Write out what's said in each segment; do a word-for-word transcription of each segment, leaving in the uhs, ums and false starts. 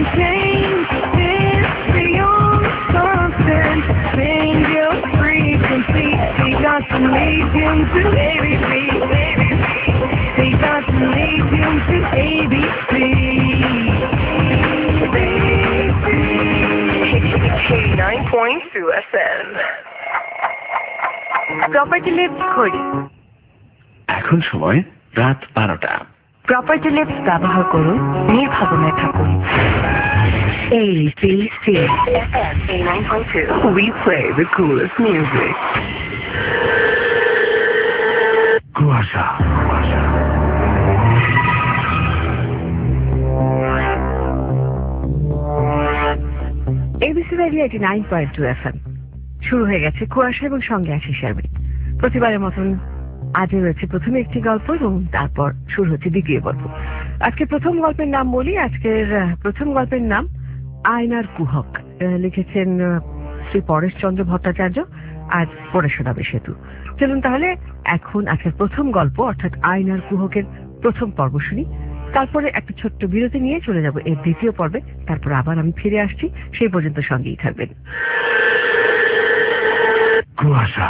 change this beyond constant. Change your frequency. They got to medium to A B C. They got to medium to A B C. nine point two F M. Property লিপস ঘড়ি এখন সময় রাত বারোটা। Property lips ব্যবহার করুন, নির্ভাবনায় থাকুন। A B C F M nine point two. We play the coolest music. কুয়াশা ABC radio eighty nine point two F M শুরু হয়ে গেছে কুয়াশা এবং সঙ্গে আছে শারমিন। প্রতিবারের মতন আজও রয়েছে প্রথমে একটি গল্প এবং তারপর শুরু হচ্ছে দ্বিতীয় গল্প। আজকে প্রথম গল্পের নাম বলি। আজকের প্রথম গল্পের নাম আয়নার কুহক। লিখেছেন শ্রী পরেশচন্দ্র ভট্টাচার্য, আজ পড়ে শোনাবে সেতু। চলুন তাহলে এখন আজকের প্রথম গল্প অর্থাৎ আয়নার কুহকের প্রথম পর্ব শুনি। তারপরে একটা ছোট্ট বিরতি নিয়ে চলে যাব এর দ্বিতীয় পর্বে। তারপর আবার আমি ফিরে আসছি, সেই পর্যন্ত সঙ্গেই থাকবেন। কুয়াশা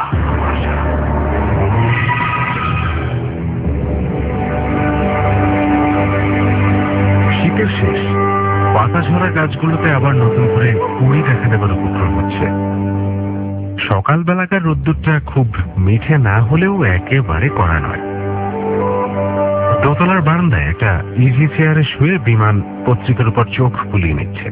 শীতের শেষ, পাতা ঝরা গাছগুলোতে আবার নতুন করে কুড়ি দেখা দেবার উপক্রম হচ্ছে। সকালবেলাকার রোদ্দুরটা খুব মিঠে না হলেও একেবারে কড়া নয়। দোতলার বারান্দায় একটা ইজি চেয়ারে শুয়ে বিমান পত্রিকার উপর চোখ বুলিয়ে নিচ্ছে।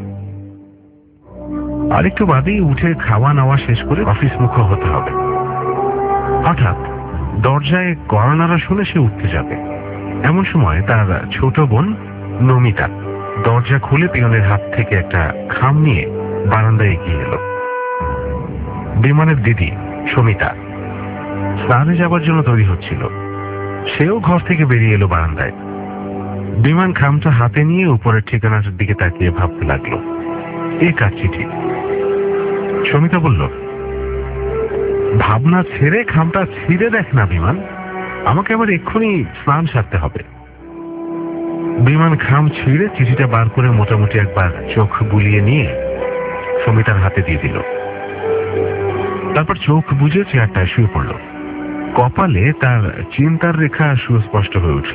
আরেকটু বাদেই উঠে খাওয়া নাওয়া শেষ করে অফিস মুখ হতে হবে। হঠাৎ দরজায় কড়া শুনে সে উঠতে যাবে। এমন সময় তার ছোট বোন নমিতা দরজা খুলে পিয়নের হাত থেকে একটা খাম নিয়ে বারান্দায় এগিয়ে এলো। বিমানের দিদি সমিতা স্নানে যাবার জন্য তৈরি হচ্ছিল। সেও ঘর থেকে বেরিয়ে এলো বারান্দায়। বিমান খামটা হাতে নিয়ে উপরের ঠিকানাটার দিকে তাকিয়ে ভাবতে লাগলো, এ কার চিঠি। সমিতা বলল, ভাবনা ছেড়ে খামটা ছিঁড়ে দেখ না বিমান, আমাকে আবার এক্ষুনি স্নান সারতে হবে। বিমান খাম ছিঁড়ে চিঠিটা বার করে মোটামুটি একবার চোখ বুলিয়ে নিয়ে সমিতার হাতে দিয়ে দিল। তারপর চোখ বুঝে চেয়ারটায় শুয়ে পড়ল। কপালে তার চিন্তার রেখা সুস্পষ্ট হয়ে উঠল।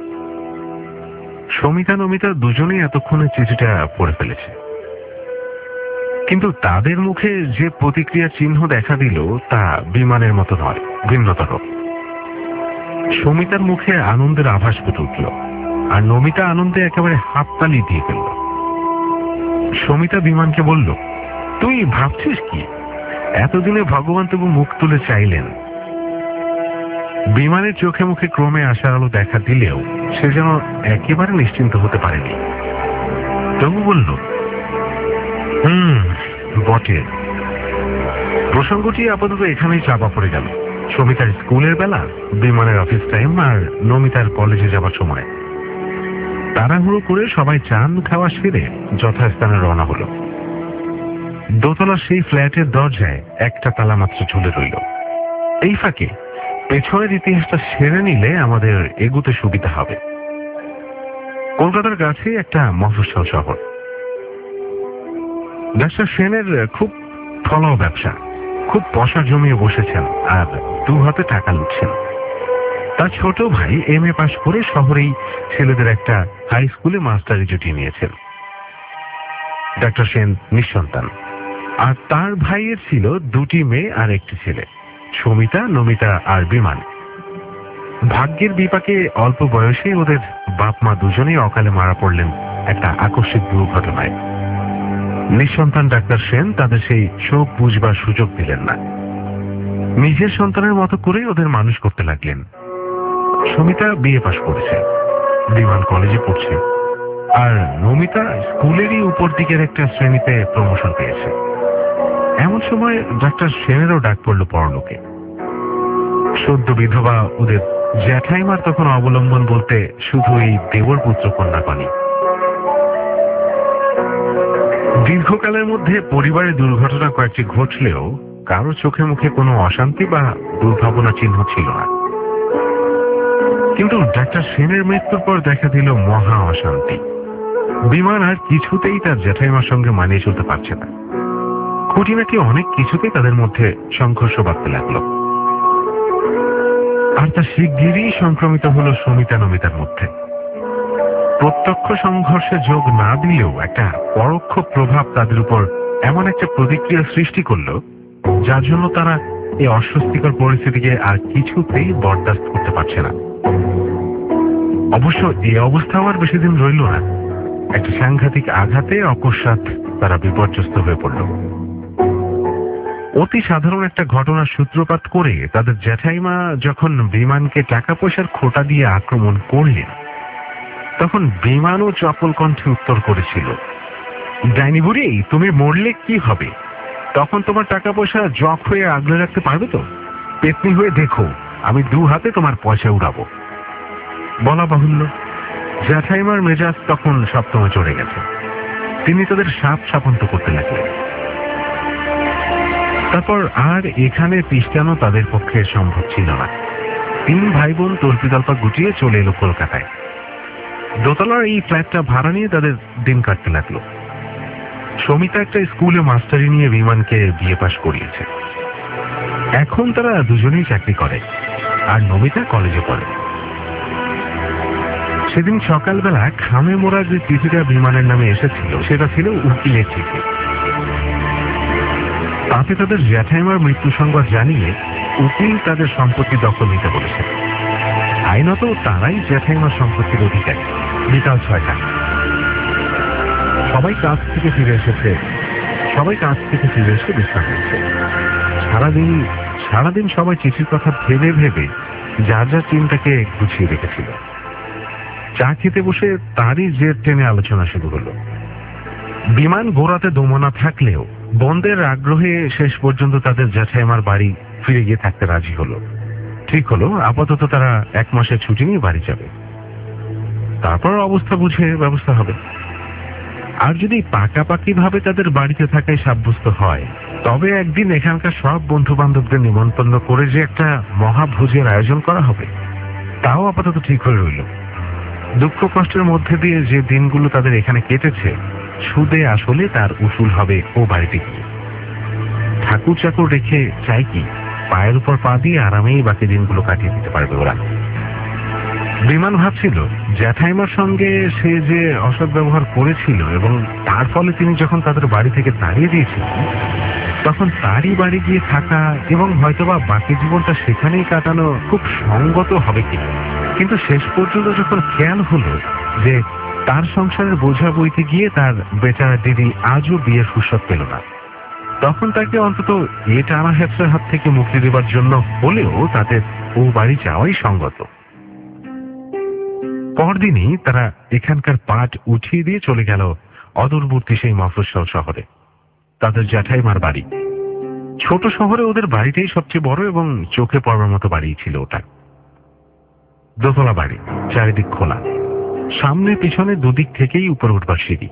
সমিতা নমিতা দুজনেই এতক্ষণে চিঠিটা পড়ে ফেলেছে, কিন্তু তাদের মুখে যে প্রতিক্রিয়া চিহ্ন দেখা দিল তা বিমানের মতো নয়, ভিন্নতর। সমিতার মুখে আনন্দের আভাস ফুটে উঠল, আর নমিতা আনন্দে একেবারে হাততালি দিয়ে ফেলল। সমিতা বিমানকে বলল, তুই ভাবছিস কি? এতদিনে ভগবান তবু মুখ তুলে চাইলেন। বিমানের চোখে মুখে ক্রমে আশার আলো দেখা দিলেও সে যেন একেবারে নিশ্চিন্ত হতে পারেনি। তবু বলল, হুম বটে। প্রসঙ্গটি আপাতত এখানেই চাপা পড়ে গেল। সমিতার স্কুলের বেলা, বিমানের অফিস টাইম, আর নমিতার কলেজে যাবার সময়। তাড়াহুড়ো করে সবাই চান খাওয়া সেরে যথাস্থানে রওনা হলো। দোতলার সেই ফ্ল্যাটের দরজায় একটা তালা মাত্র ঝুলে রইল। এই ফাঁকে পেছনের ইতিহাসটা সেরে নিলে আমাদের এগুতে সুবিধা হবে। কলকাতার কাছে একটা মফস্বল শহর। ডাক্তার সেনের খুব ফলাও ব্যবসা, খুব পয়সা জমিয়ে বসেছেন আর দু হাতে টাকা লুটছেন। তার ছোট ভাই এম এ পাশ করে শহরেই ছেলেদের একটা হাই স্কুলে মাস্টারি জুটিয়ে নিয়েছেন। ডাক্তার সেন নিঃসন্তান, আর তার ভাইয়ের ছিল দুটি মেয়ে আর একটি ছেলে, সমিতা, নমিতা আর বিমান। ভাগ্যের বিপাকে অল্প বয়সে ওদের বাপ মা দুজনেই অকালে মারা পড়লেন একটা আকস্মিক দুর্ঘটনায়। নিঃসন্তান ডাক্তার সেন তাদের সেই শোক বুঝবার সুযোগ দিলেন না। নিজের সন্তানের মতো করে ওদের মানুষ করতে লাগলেন। সমিতা বিএ পাশ করেছে, বিমান কলেজে পড়ছে, আর নমিতা স্কুলেরই উপর দিকের একটা শ্রেণীতে প্রমোশন পেয়েছে। এমন সময় ডাক্তার সেনেরও ডাক পড়ল পরলোকে। সদ্য বিধবা ওদের জ্যাঠাইমার তখন অবলম্বন বলতে শুধু এই দেবর পুত্র কন্যাগণই। দীর্ঘকালের মধ্যে পরিবারে দুর্ঘটনা কয়েকটি ঘটলেও কারো চোখে মুখে কোনো অশান্তি বা দুর্ভাবনা চিহ্ন ছিল না। কিন্তু ডাক্তার সেনের মৃত্যুর পর দেখা দিল মহা অশান্তি। বিমান আর কিছুতেই তার জ্যাঠাইমার সঙ্গে মানিয়ে চলতে পারছে না। খুঁটিনাটি অনেক কিছুতেই তাদের মধ্যে সংঘর্ষ বাড়তে লাগলো, আর তা শিগগিরই সংক্রমিত হলো সমিতা নমিতার মধ্যে। প্রত্যক্ষ সংঘর্ষে যোগ না দিলেও একটা পরোক্ষ প্রভাব তাদের উপর এমন একটা প্রতিক্রিয়া সৃষ্টি করলো, যার জন্য তারা এই অস্বস্তিকর পরিস্থিতিকে আর কিছুতেই বরদাস্ত করতে পারছে না। অবশ্য এই অবস্থা আর বেশি দিন রইল না। একটা সাংঘাতিক আঘাতে অকস্মাৎ তারা বিপর্যস্ত হয়ে পড়ল। অতি সাধারণ একটা ঘটনার সূত্রপাত করে তাদের জ্যাঠাইমা যখন বিমানকে টাকা পয়সার খোটা দিয়ে আক্রমণ করলেন, তখন বিমানও চপল কণ্ঠে উত্তর করেছিল, ডাইনি বুড়ি, তুমি মরলে কি হবে? তখন তোমার টাকা পয়সা জক হয়ে আগলে রাখতে পারবে তো? পেতনি হয়ে দেখো, আমি দু হাতে তোমার পয়সা উড়াবো। বলা বাহুল্য, জ্যাঠাইমার মেজাজ তখন সপ্তমে চড়ে গেছে। তিনি তাদের সাপ সাপন্ত করতে লাগলেন। তারপর আর এখানে পিষ্টানো তাদের পক্ষে সম্ভব ছিল না। তিন ভাই বোন তল্পিতল্পা গুটিয়ে চলে এলো কলকাতায়। দোতলার এই ফ্ল্যাটটা ভাড়া নিয়ে তাদের দিন কাটতে লাগলো। সমিতা একটা স্কুলে মাস্টারি নিয়ে বিমানকে বিয়ে পাশ করিয়েছে। এখন তারা দুজনেই চাকরি করে, আর নমিতা কলেজে পড়ে। সেদিন সকালবেলা খামে মোড়া যে চিঠিটা বিমানের নামে এসেছিল, সেটা ছিল উকিলের চিঠি। তাতে তাদের জ্যাঠাইমার মৃত্যু সংবাদ জানিয়ে উকিল তাদের সম্পত্তি দখল নিতে বলেছে। আইনত তারাই জ্যাঠাইমার সম্পত্তির অধিকারী। বিকাল ছয়টা, সবাই কাজ থেকে ফিরে এসেছে সবাই কাজ থেকে ফিরে এসে বিশ্রাম নিচ্ছে। সারাদিন সারাদিন সবাই চিঠির কথা ভেবে ভেবে যার যার চিন্তাকে গুছিয়ে রেখেছিল। চা খেতে বসে তারই জের টেনে আলোচনা শুরু হলো। বিমান গোড়াতে দোমনা থাকলেও বন্ধের আগ্রহে শেষ পর্যন্ত তাদের জ্যাঠাইমার বাড়ি ফিরে গিয়ে থাকতে রাজি হলো। ঠিক হলো, আপাতত তারা এক মাসের ছুটি নিয়ে বাড়ি যাবে। তারপর অবস্থা বুঝে ব্যবস্থা হবে। আর যদি পাকাপাকি ভাবে তাদের বাড়িতে থাকাই সাব্যস্ত হয়, তবে একদিন এখানকার সব বন্ধু বান্ধবদের নিমন্ত্রণ করে যে একটা মহাভোজের আয়োজন করা হবে, তাও আপাতত ঠিক হয়ে রইল। দুঃখ কষ্টের মধ্যে দিয়ে যে দিনগুলো তাদের এখানে কেটেছে, সুদে আসলে তার উসুল হবে ও বাড়িতে গিয়ে। ঠাকুর চাকুর রেখে চাই কি পায়ের উপর পা দিয়ে আরামেই বাকি দিনগুলো কাটিয়ে দিতে পারবে ওরা। বিমান ভাবছিল, জ্যাঠাইমার সঙ্গে সে যে অসৎ ব্যবহার করেছিল এবং তার ফলে তিনি যখন তাদের বাড়ি থেকে তাড়িয়ে দিয়েছিলেন, তখন তারই বাড়ি গিয়ে থাকা এবং হয়তোবা বাকি জীবনটা সেখানেই কাটানো খুব সঙ্গত হবে কিনা। কিন্তু শেষ পর্যন্ত যখন খেয়াল হলো যে তার সংসারের বোঝা বইতে গিয়ে তার বেচারা দিদি আজও বিয়ের ফুরসত পেল না, তখন তাকে অন্তত এ টানা হেপসের হাত থেকে মুক্তি দেবার জন্য হলেও তাদের ও বাড়ি যাওয়াই সঙ্গত। পরদিনই তারা এখানকার পাট উঠিয়ে দিয়ে চলে গেল অদূরবর্তী সেই মফস্বল শহরে, তাদের জ্যাঠাইমার বাড়ি। ছোট শহরে ওদের বাড়িটাই সবচেয়ে বড় এবং চোখে পড়বার মতো বাড়ি ছিল ওটা। দোতলা বাড়ি, চারিদিক খোলা, সামনে পিছনে দুদিক থেকেই উপরে উঠবার সিঁড়ি।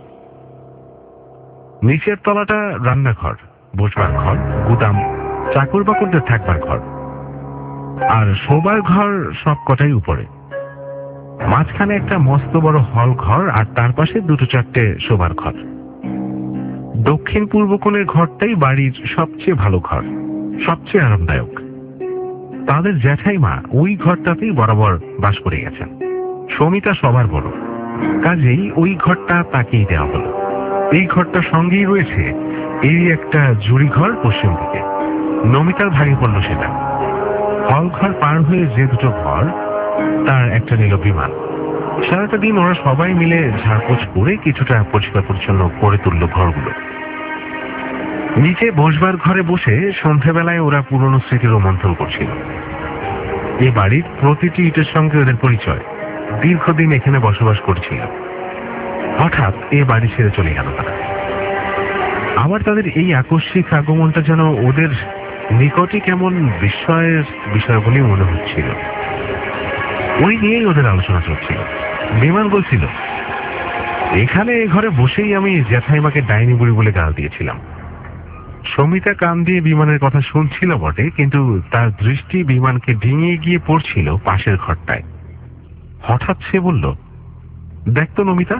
নিচের তলাটা রান্নাঘর, বসবার ঘর, গুদাম, চাকর বাকরদের থাকবার ঘর, আর শোবার ঘর সব কটাই উপরে। মাঝখানে একটা মস্ত বড় হল ঘর, আর তার পাশে দুটো চারটে শোবার ঘর। দক্ষিণ পূর্ব কোণের ঘরটাই বাড়ির সবচেয়ে ভালো ঘর, সবচেয়ে আরামদায়ক। তাদের জ্যাঠাইমা ওই ঘরটাতেই বরাবর বাস করে গেছেন। সমিতা সবার বড়, কাজেই ওই ঘরটা তাকেই দেওয়া হলো। এই ঘরটার সঙ্গেই রয়েছে এই একটা জুড়ি ঘর পশ্চিম দিকে। নমিতার ভাগে পড়ল সেটা। হল ঘর পার হয়ে যে দুটো ঘর, তার একটা নিল বিমান। সারাটা দিন ওরা সবাই মিলে ঝাড়পোছ করে কিছুটা পরিষ্কার পরিচ্ছন্ন করে তুলল ঘরগুলো। নিচে বসবার ঘরে বসে সন্ধ্যাবেলায় ওরা পুরনো স্মৃতি রোমন্থন করছিল। এই বাড়ির প্রতিটি ইটের সঙ্গে ওদের পরিচয়, দীর্ঘদিন এখানে বসবাস করছিল। হঠাৎ এ বাড়ি ছেড়ে চলে গেল তারা। আবার তাদের এই আকস্মিক আগমনটা যেন ওদের নিকটে কেমন বিস্ময়ের বিষয় বলেই মনে হচ্ছিল। ওই নিয়েই ওদের আলোচনা চলছিল। বিমান বলছিল, এখানে এই ঘরে বসেই আমি জ্যাঠাইমাকে ডাইনি বুড়ি বলে গাল দিয়েছিলাম। সমিতা কান দিয়ে বিমানের কথা শুনছিল বটে, কিন্তু তার দৃষ্টি বিমানকে ডিঙিয়ে গিয়ে পড়ছিল পাশের ঘরটায়। হঠাৎ সে বলল, দেখ তো নমিতা,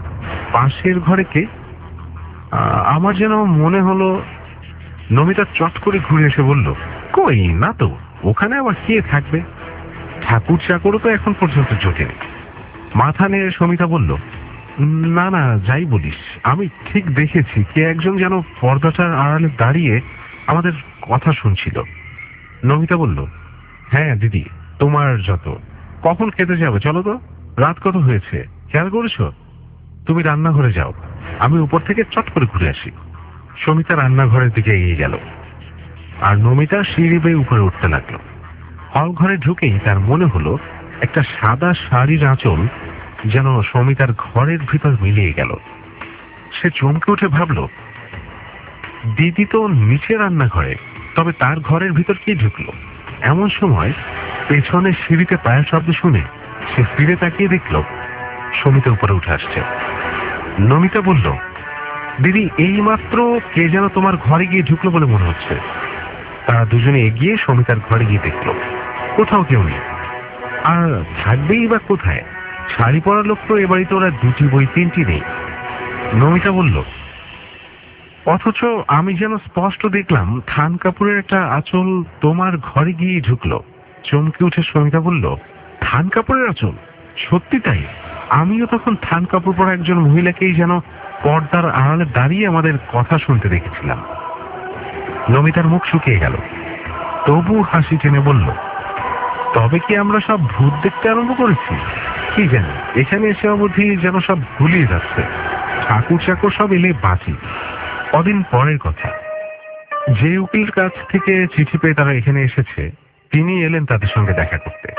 পাশের ঘরে কে? আমার যেন মনে হলো নমিতা চট করে ঘুরে এসে বলল, কই না তো, ওখানে আবার কে থাকবে? ঠাকুর চাকরও তো এখন পর্যন্ত জোটেনি। মাথা নেড়ে সমিতা বলল, না না যাই বলিস, আমি ঠিক দেখেছি কে একজন যেন পর্দাটার আড়ালে দাঁড়িয়ে আমাদের কথা শুনছিল। নমিতা বলল, হ্যাঁ দিদি, তোমার যত। কখন খেতে যাবে? চলো তো, রাত কত হয়েছে খেয়াল করেছো? তুমি রান্নাঘরে যাও, আমি উপর থেকে চট করে ঘুরে আসি। সমিতা রান্নাঘরের দিকে এগিয়ে গেল আর নমিতা সিঁড়ি বেয়ে উপরে উঠতে লাগলো। হল ঘরে ঢুকেই তার মনে হলো একটা সাদা শাড়ির আঁচল যেন সমিতার ঘরের ভিতর মিলিয়ে গেল। সে চমকে উঠে ভাবল, দিদি তো নিচে রান্নাঘরে, তবে তার ঘরের ভিতর কি ঢুকলো? এমন সময় পেছনে সিঁড়িতে পায়ের শব্দ শুনে সে ফিরে তাকিয়ে দেখল সমিতা উপরে উঠে আসছে। নমিতা বলল, দিদি এইমাত্র কে যেন তোমার ঘরে গিয়ে ঢুকলো বলে মনে হচ্ছে। তারা দুজনে এগিয়ে সমিতার ঘরে গিয়ে দেখল কোথাও কেউ নেই। আর থাকবেই বা কোথায়? শাড়ি পরা লোক তো এ বাড়িতে ওরা দুটি বই তিনটি নেই। নমিতা বলল, অথচ আমি যেন স্পষ্ট দেখলাম থান কাপড়ের একটা আঁচল তোমার ঘরে গিয়ে ঢুকলো। চমকে উঠে সমিতা বলল, থান কাপড়ের আঁচল? সত্যি তাই? আমিও তখন থান কাপড় পরা একজন মহিলাকেই যেন পর্দার আড়ালে দাঁড়িয়ে আমাদের কথা শুনতে দেখেছিলাম। নমিতার মুখ শুকিয়ে গেল, তবু হাসি টেনে বলল, তবে কি আমরা সব ভূত দেখতে আরম্ভ করেছি? কি জানি, এখানে এসে অবধি যেন সব ভুলিয়ে যাচ্ছে। ঠাকুর চাকর সব এলে বাঁচি। কদিন পরের কথা, যে উকিলের কাছ থেকে চিঠি পেয়ে তারা এখানে এসেছে, তিনি এলেন তাদের সঙ্গে দেখা করতে।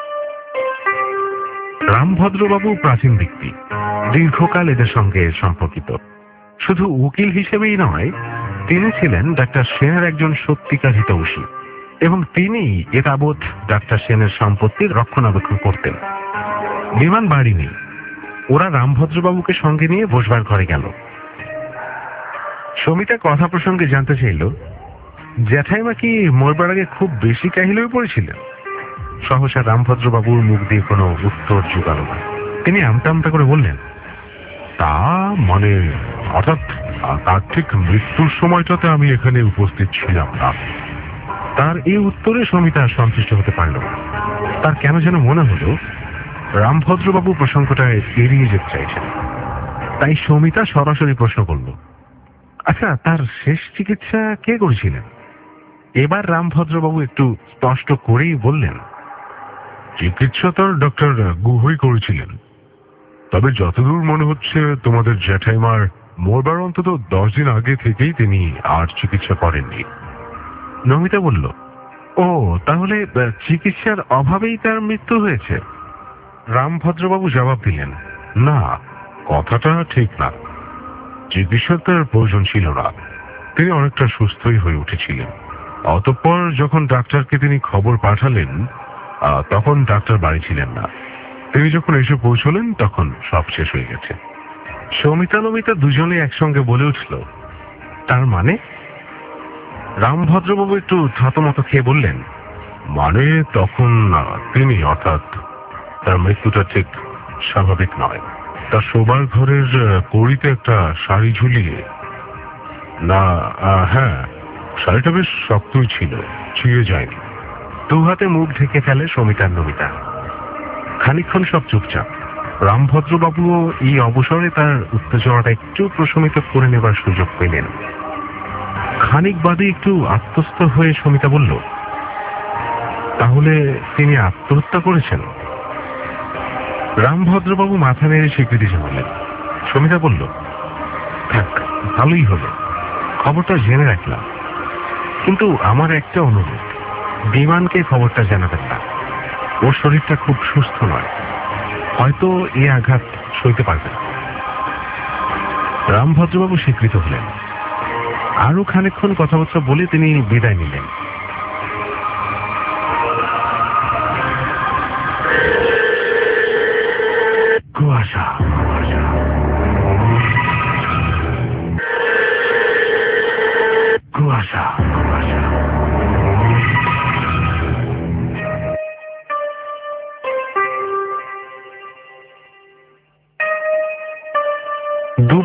রামভদ্রবাবু প্রাচীন ব্যক্তি, দীর্ঘকাল এদের সঙ্গে সম্পর্কিত। শুধু উকিল হিসেবেই নয়, তিনি ছিলেন ডাক্তার সেনের একজন সত্যিকার হিতৈষী, এবং তিনি এ তাবৎ ডাক্তার সেনের সম্পত্তির রক্ষণাবেক্ষণ করতেন। বিমান বাড়ি নেই, ওরা রামভদ্রবাবুকে সঙ্গে নিয়ে বসবার ঘরে গেল। সমিতা কথা প্রসঙ্গে জানতে চাইল, জ্যাঠাইমা কি মরবার আগে খুব বেশি কাহিল হয়ে পড়েছিলেন? সহসা রামভদ্রবাবুর মুখ দিয়ে কোনো উত্তর জোগালো না। তিনি আমতা আমতা করে বললেন, তা মানে অর্থাৎ তার ঠিক মৃত্যুর সময়টাতে আমি এখানে উপস্থিত ছিলাম না। তার এই উত্তরে সমিতা সন্তুষ্ট হতে পারল না। তার কেন যেন মনে হলো রামভদ্রবাবু প্রসঙ্গটা এড়িয়ে যেতে চাইছেন। তাই সমিতা সরাসরি প্রশ্ন করল, আচ্ছা, তার শেষ চিকিৎসা কে করেছিলেন? এবার রামভদ্রবাবু একটু স্পষ্ট করেই বললেন, চিকিৎসা তার ডক্টর গুহই করেছিলেন। তবে যতদূর মনে হচ্ছে তোমাদের জ্যাঠাইমার মরবার অন্তত দশ দিন আগে থেকেই তিনি আর চিকিৎসা করেননি। নমিতা বলল, ও তাহলে চিকিৎসার অভাবেই তার মৃত্যু হয়েছে? রামভদ্রবাবু জবাব দিলেন, না, কথাটা ঠিক না। চিকিৎসার তার প্রয়োজন ছিল না, তিনি অনেকটা সুস্থই হয়ে উঠেছিলেন। অতঃপর যখন ডাক্তারকে তিনি খবর পাঠালেন, তখন ডাক্তার বাড়ি ছিলেন না। তিনি যখন এসে পৌঁছলেন তখন সব শেষ হয়ে গেছে। সমিতা নমিতা দুজনে একসঙ্গে বলে উঠল, তার মানে? রামভদ্রবাবু একটু থতমত খেয়ে বললেন, মানে তখন তিনি অর্থাৎ তার মৃত্যুটা ঠিক স্বাভাবিক নয়। তার শোবার ঘরের কড়িতে একটা শাড়ি ঝুলিয়ে, না হ্যাঁ, শাড়িটা বেশ শক্তই ছিল, ছিঁড়ে যায়নি। দু হাতে মুখ ঢেকে ফেলে সমিতার নমিতা। খানিকক্ষণ সব চুপচাপ। রামভদ্রবাবুও এই অবসরে তার উত্তেজনাটা একটু প্রশমিত করে নেবার সুযোগ পেলেন। খানিক বাদে একটু আত্মস্থ হয়ে সমিতা বলল, তাহলে তিনি আত্মহত্যা করেছেন? রামভদ্রবাবু মাথা নেড়ে স্বীকৃতি জানালেন। সমিতা বলল, থাক, ভালোই হলো, খবরটা জেনে রাখলাম। কিন্তু আমার একটা অনুরোধ, বিমানকে খবরটা জানাবেন না। ওর শরীরটা খুব সুস্থ নয়, হয়তো এ আঘাত সইতে পারবে না। রামভদ্রবাবু স্বীকৃত হলেন। আরো খানিকক্ষণ কথাবার্তা বলে তিনি বিদায় নিলেন। কুয়াশা কুয়াশা কুয়াশা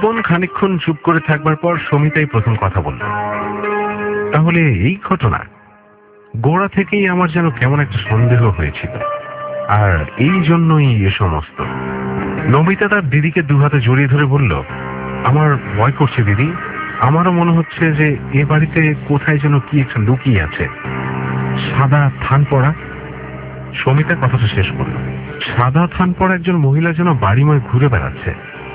রিপন খানিকক্ষণ চুপ করে থাকবার পর সমিতাই প্রথম কথা বলল। তাহলে এই ঘটনা? গোড়া থেকেই আমার যেন কেমন একটা সন্দেহ হয়েছিল, আর এই জন্যই এ সমস্ত। নমিতা তার দিদিকে দুহাতে জড়িয়ে ধরে বলল, আমার ভয় করছে দিদি, আমারও মনে হচ্ছে যে এ বাড়িতে কোথায় যেন কি একটা লুকিয়ে আছে। সাদা থান পড়া। সমিতা কথাটা শেষ করল। সাদা থান পড়া একজন মহিলা যেন বাড়িময় ঘুরে বেড়াচ্ছে।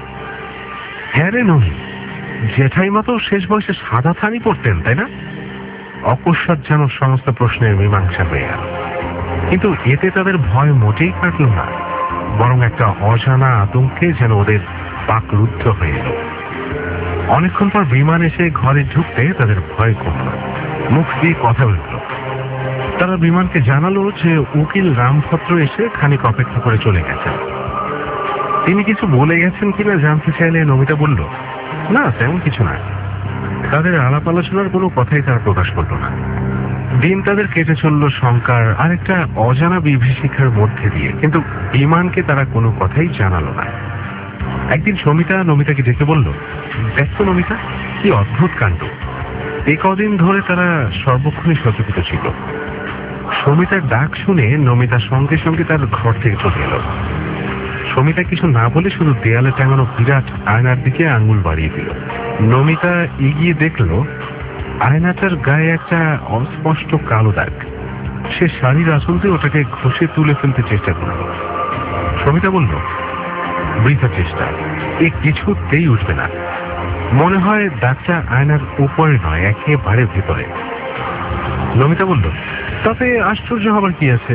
হ্যাঁ রে নহি, জেঠাইমা তো শেষ বয়সে সাদা থানই পড়তেন, তাই না? অকস্মাৎ যেন সমস্ত প্রশ্নের মীমাংসা হয়ে গেল। কিন্তু এতে তাদের ভয় মোটেই কাটল না, বরং একটা অজানা আতঙ্কে যেন ওদের পাক রুদ্ধ হয়ে এলো। অনেকক্ষণ পর বিমান এসে ঘরে ঢুকতে তাদের ভয় কমল, মুখ দিয়ে কথা উঠল। তারা বিমানকে জানালো যে উকিল রামভদ্র এসে খানিক অপেক্ষা করে চলে গেছেন। তিনি কিছু বলে গেছেন কিনা জানতে চাইলে নমিতা বলল, না তেমন কিছু না। তাদের আলাপ আলোচনার কোনো কথাই তারা প্রকাশ করল না। দিন তাদের কেটে চলল শঙ্কার আর একটা অজানা বিভীষিকার মধ্যে দিয়ে, কিন্তু বিমানকে তারা কোনো কথাই জানালো না। একদিন সমিতা নমিতাকে ডেকে বলল, দেখো নমিতা, কি অদ্ভুত কাণ্ড। এই কদিন ধরে তারা সর্বক্ষণই সচকিত ছিল। সমিতার ডাক শুনে নমিতা সঙ্গে সঙ্গে তার ঘর থেকে চলে এলো। সমিতা কিছু না বলে শুধু দেয়ালে টাঙানো বিরাট আয়নার দিকে আঙুল বাড়িয়ে দিল। নমিতা এগিয়ে দেখলো আয়নাটার গায়ে একটা অস্পষ্ট কালো দাগ। সে শাড়ির আঁচল দিয়ে ওটাকে ঘষে তুলে ফেলতে চেষ্টা করল। সমিতা বলল, বৃথা চেষ্টা, এ কিছুতেই উঠবে না। মনে হয় দাগটা আয়নার উপরে নয়, একেবারে ভেতরে। নমিতা বলল, তাতে আশ্চর্য হবার কি আছে?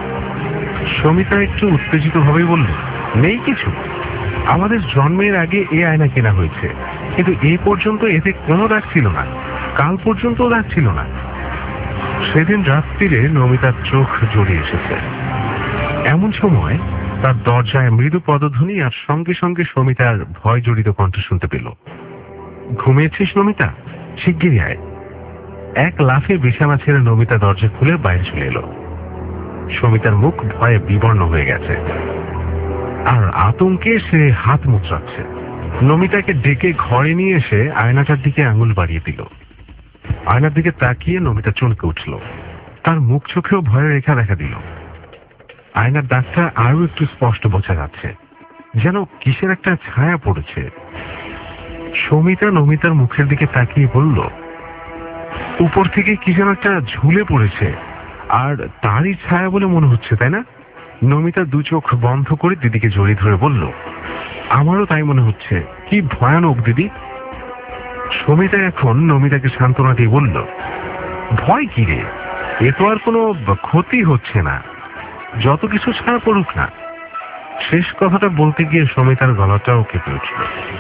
সমিতা একটু উত্তেজিত ভাবেই বলল, নেই কিছু। আমাদের জন্মের আগে এ আয়না কেনা হয়েছে, কিন্তু এই পর্যন্ত এতে কোনো দাগ ছিল না, কাল পর্যন্ত দাগ ছিল না। সেদিন রাত্রিরে নমিতার চোখ জড়িয়ে এসেছে। এমন সময় তার দরজায় মৃদু পদধ্বনি আর সঙ্গে সঙ্গে সমিতার ভয় জড়িত কণ্ঠ শুনতে পেল। ঘুমিয়েছিস নমিতা? শিগগিরই আয়। এক লাফে বিছানা ছেড়ে নমিতা দরজা খুলে বাইরে চলে এলো। সমিতার মুখ ভয়ে বিবর্ণ হয়ে গেছে, আর আতঙ্কে সে হাত মুচড়াচ্ছে। নমিতাকে ডেকে ঘরে নিয়ে এসে আয়নাটার দিকে আঙুল বাড়িয়ে দিল। আয়নার দিকে তাকিয়ে নমিতা চমকে উঠল। তার মুখ চোখেও ভয়ের রেখা দেখা দিল। আয়নার দাগটা আরো একটু স্পষ্ট বোঝা যাচ্ছে, যেন কিসের একটা ছায়া পড়েছে। সমিতা নমিতার মুখের দিকে তাকিয়ে বলল, উপর থেকে কি যেন একটা ঝুলে পড়েছে, আর তারই ছায়া বলে মনে হচ্ছে, তাই না? নমিতা দু চোখ বন্ধ করে দিদিকে জড়িয়ে ধরে বলল, আমারও তাই মনে হচ্ছে। কি ভয়ানক দিদি। সমিতা এখন নমিতাকে সান্ত্বনা দিয়ে বলল, ভয় কি রে, এ তো আর কোনো ক্ষতি হচ্ছে না, যত কিছু ছাড়া পড়ুক না। শেষ কথাটা বলতে গিয়ে সমিতার গলাটাও কেঁপে উঠল।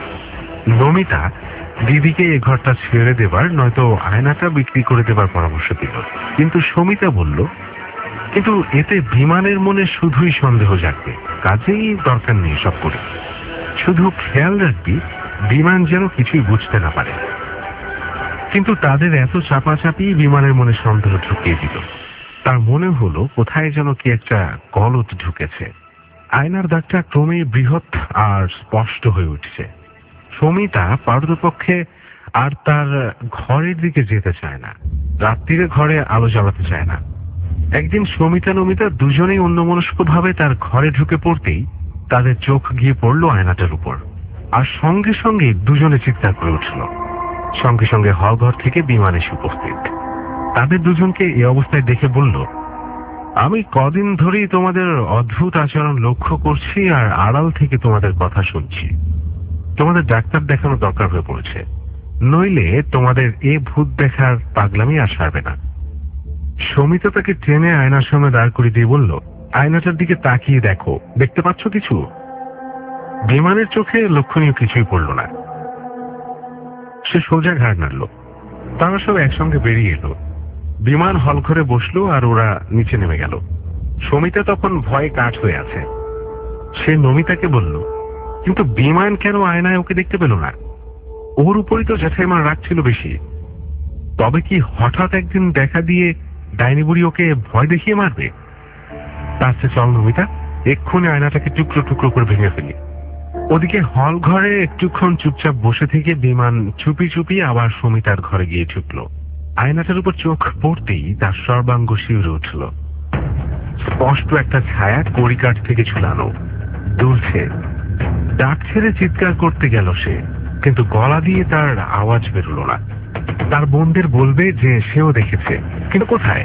নমিতা দিদিকে এ ঘরটা ছেড়ে দেবার নয়তো আয়নাটা বিক্রি করে দেবার পরামর্শ দিল, কিন্তু সমিতা বলল, কিন্তু এতে বিমানের মনে শুধুই সন্দেহ জাগবে, কাজেই দরকার নেই সব করে। শুধু খেয়াল রাখবি বিমান যেন কিছুই বুঝতে না পারে। কিন্তু তাদের এত চাপাচাপি বিমানের মনে সন্দেহ ঢুকিয়ে দিল। তার মনে হলো কোথায় যেন কি একটা গলদ ঢুকেছে। আয়নার দাগটা ক্রমে বৃহৎ আর স্পষ্ট হয়ে উঠছে। সমিতা পারতপক্ষে আর তার ঘরের দিকে যেতে চায় না, রাত্রিরে ঘরে আলো জ্বালাতে চায় না। একদিন সমিতা নমিতা দুজনেই অন্যমনস্ক ভাবে তার ঘরে ঢুকে পড়তেই তাদের চোখ গিয়ে পড়লো আয়নাটার উপর, আর সঙ্গে সঙ্গে দুজনে চিৎকার করে উঠল। সঙ্গে সঙ্গে হল ঘর থেকে বিমান এসে উপস্থিত। তাদের দুজনকে এই অবস্থায় দেখে বলল, আমি কদিন ধরেই তোমাদের অদ্ভুত আচরণ লক্ষ্য করছি আর আড়াল থেকে তোমাদের কথা শুনছি। তোমাদের ডাক্তার দেখানো দরকার হয়ে পড়েছে, নইলে তোমাদের এ ভূত দেখার পাগলামি আর সারবে না। সমিতা তাকে টেনে আয়নার সামনে দাঁড় করে দিয়ে বলল, আয়নাটার দিকে তাকিয়ে দেখো, দেখতে পাচ্ছ কিছু? বিমানের চোখে লক্ষণীয় কিছুই পড়ল না। সে সোজা ঘাড় নাড়ল। তারা সব একসঙ্গে বেরিয়ে এলো। বিমান হল ঘরে বসলো আর ওরা নিচে নেমে গেল। সমিতা তখন ভয়ে কাঠ হয়ে আছে। সে নমিতাকে বলল, কিন্তু বিমান কেন আয়নায় ওকে দেখতে পেল না? ওর উপরই তো জ্যাঠাইমার রাগ ছিল বেশি। তবে কি হঠাৎ একদিন দেখা দিয়ে ডাইনি বুড়ি ওকে ভয় দেখিয়ে মারবে? তার চেয়ে চল নমিতা, এক্ষুনি আয়নাটাকে টুকরো টুকরো করে ভেঙে ফেলি। ওদিকে হল ঘরে একটুক্ষণ চুপচাপ বসে থেকে বিমান চুপি চুপি আবার সমিতার ঘরে গিয়ে ঢুকল। আয়নাটার উপর চোখ পড়তেই তার সর্বাঙ্গ শিউরে উঠল। স্পষ্ট একটা ছায়া কড়িকাঠ থেকে ঝুলানো, দুলছে। ডাক ছেড়ে চিৎকার করতে গেল সে, কিন্তু গলা দিয়ে তার আওয়াজ বেরোল না। তার বোনদের বলবে যে সেও দেখেছে, কিন্তু কোথায়?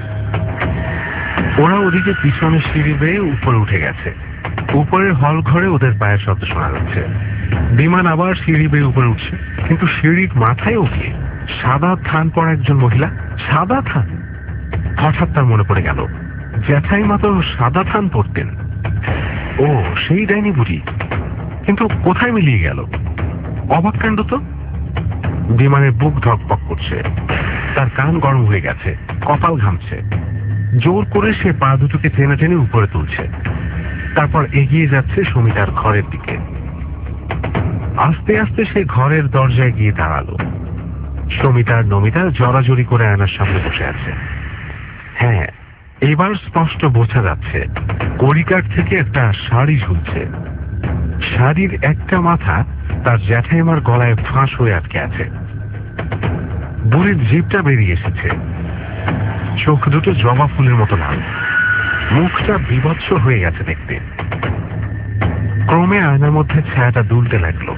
ওরা ওদিকে পিছনে সিঁড়ি বেয়ে উপরে উঠে গেছে। উপরের হল ঘরে ওদের পায়ের শব্দ শোনা যাচ্ছে। বিমান আবার সিঁড়ি বেয়ে উপরে উঠছে, কিন্তু সিঁড়ির মাথায় ওকে সাদা থান পরা একজন মহিলা। সাদা থান? হঠাৎ তার মনে পড়ে গেল জ্যাঠাইমা তো সাদা থান পরতেন। ও সেই ডাইনি বুড়ি, কিন্তু কোথায় মিলিয়ে গেল? অবাক কাণ্ড তো। বিমানের বুক ধকপক করছে, তার কান গরম হয়ে গেছে, কপাল ঘামছে। জোর করে সে পা দুটোকে টেনে টেনে উপরে তুলছে, তারপর এগিয়ে যাচ্ছে সমিতার ঘরের দিকে। আস্তে আস্তে সে ঘরের দরজায় গিয়ে দাঁড়ালো। সমিতার নমিতা জড়াজড়ি করে আয়নার সামনে বসে আছে। হ্যাঁ, এবার স্পষ্ট বোঝা যাচ্ছে কড়িকাঠ থেকে একটা শাড়ি ঝুলছে। শাড়ির একটা মাথা তার জ্যাঠাইমার গলায় ফাঁস হয়ে আটকে আছে। বুড়ির জিভটা বেরিয়ে এসেছে, চোখ দুটো জবা ফুলের মতো লাল, মুখটা বিভৎস হয়ে গেছে দেখতে। ক্রমে আয়নার মধ্যে ছায়াটা দুলতে লাগলো।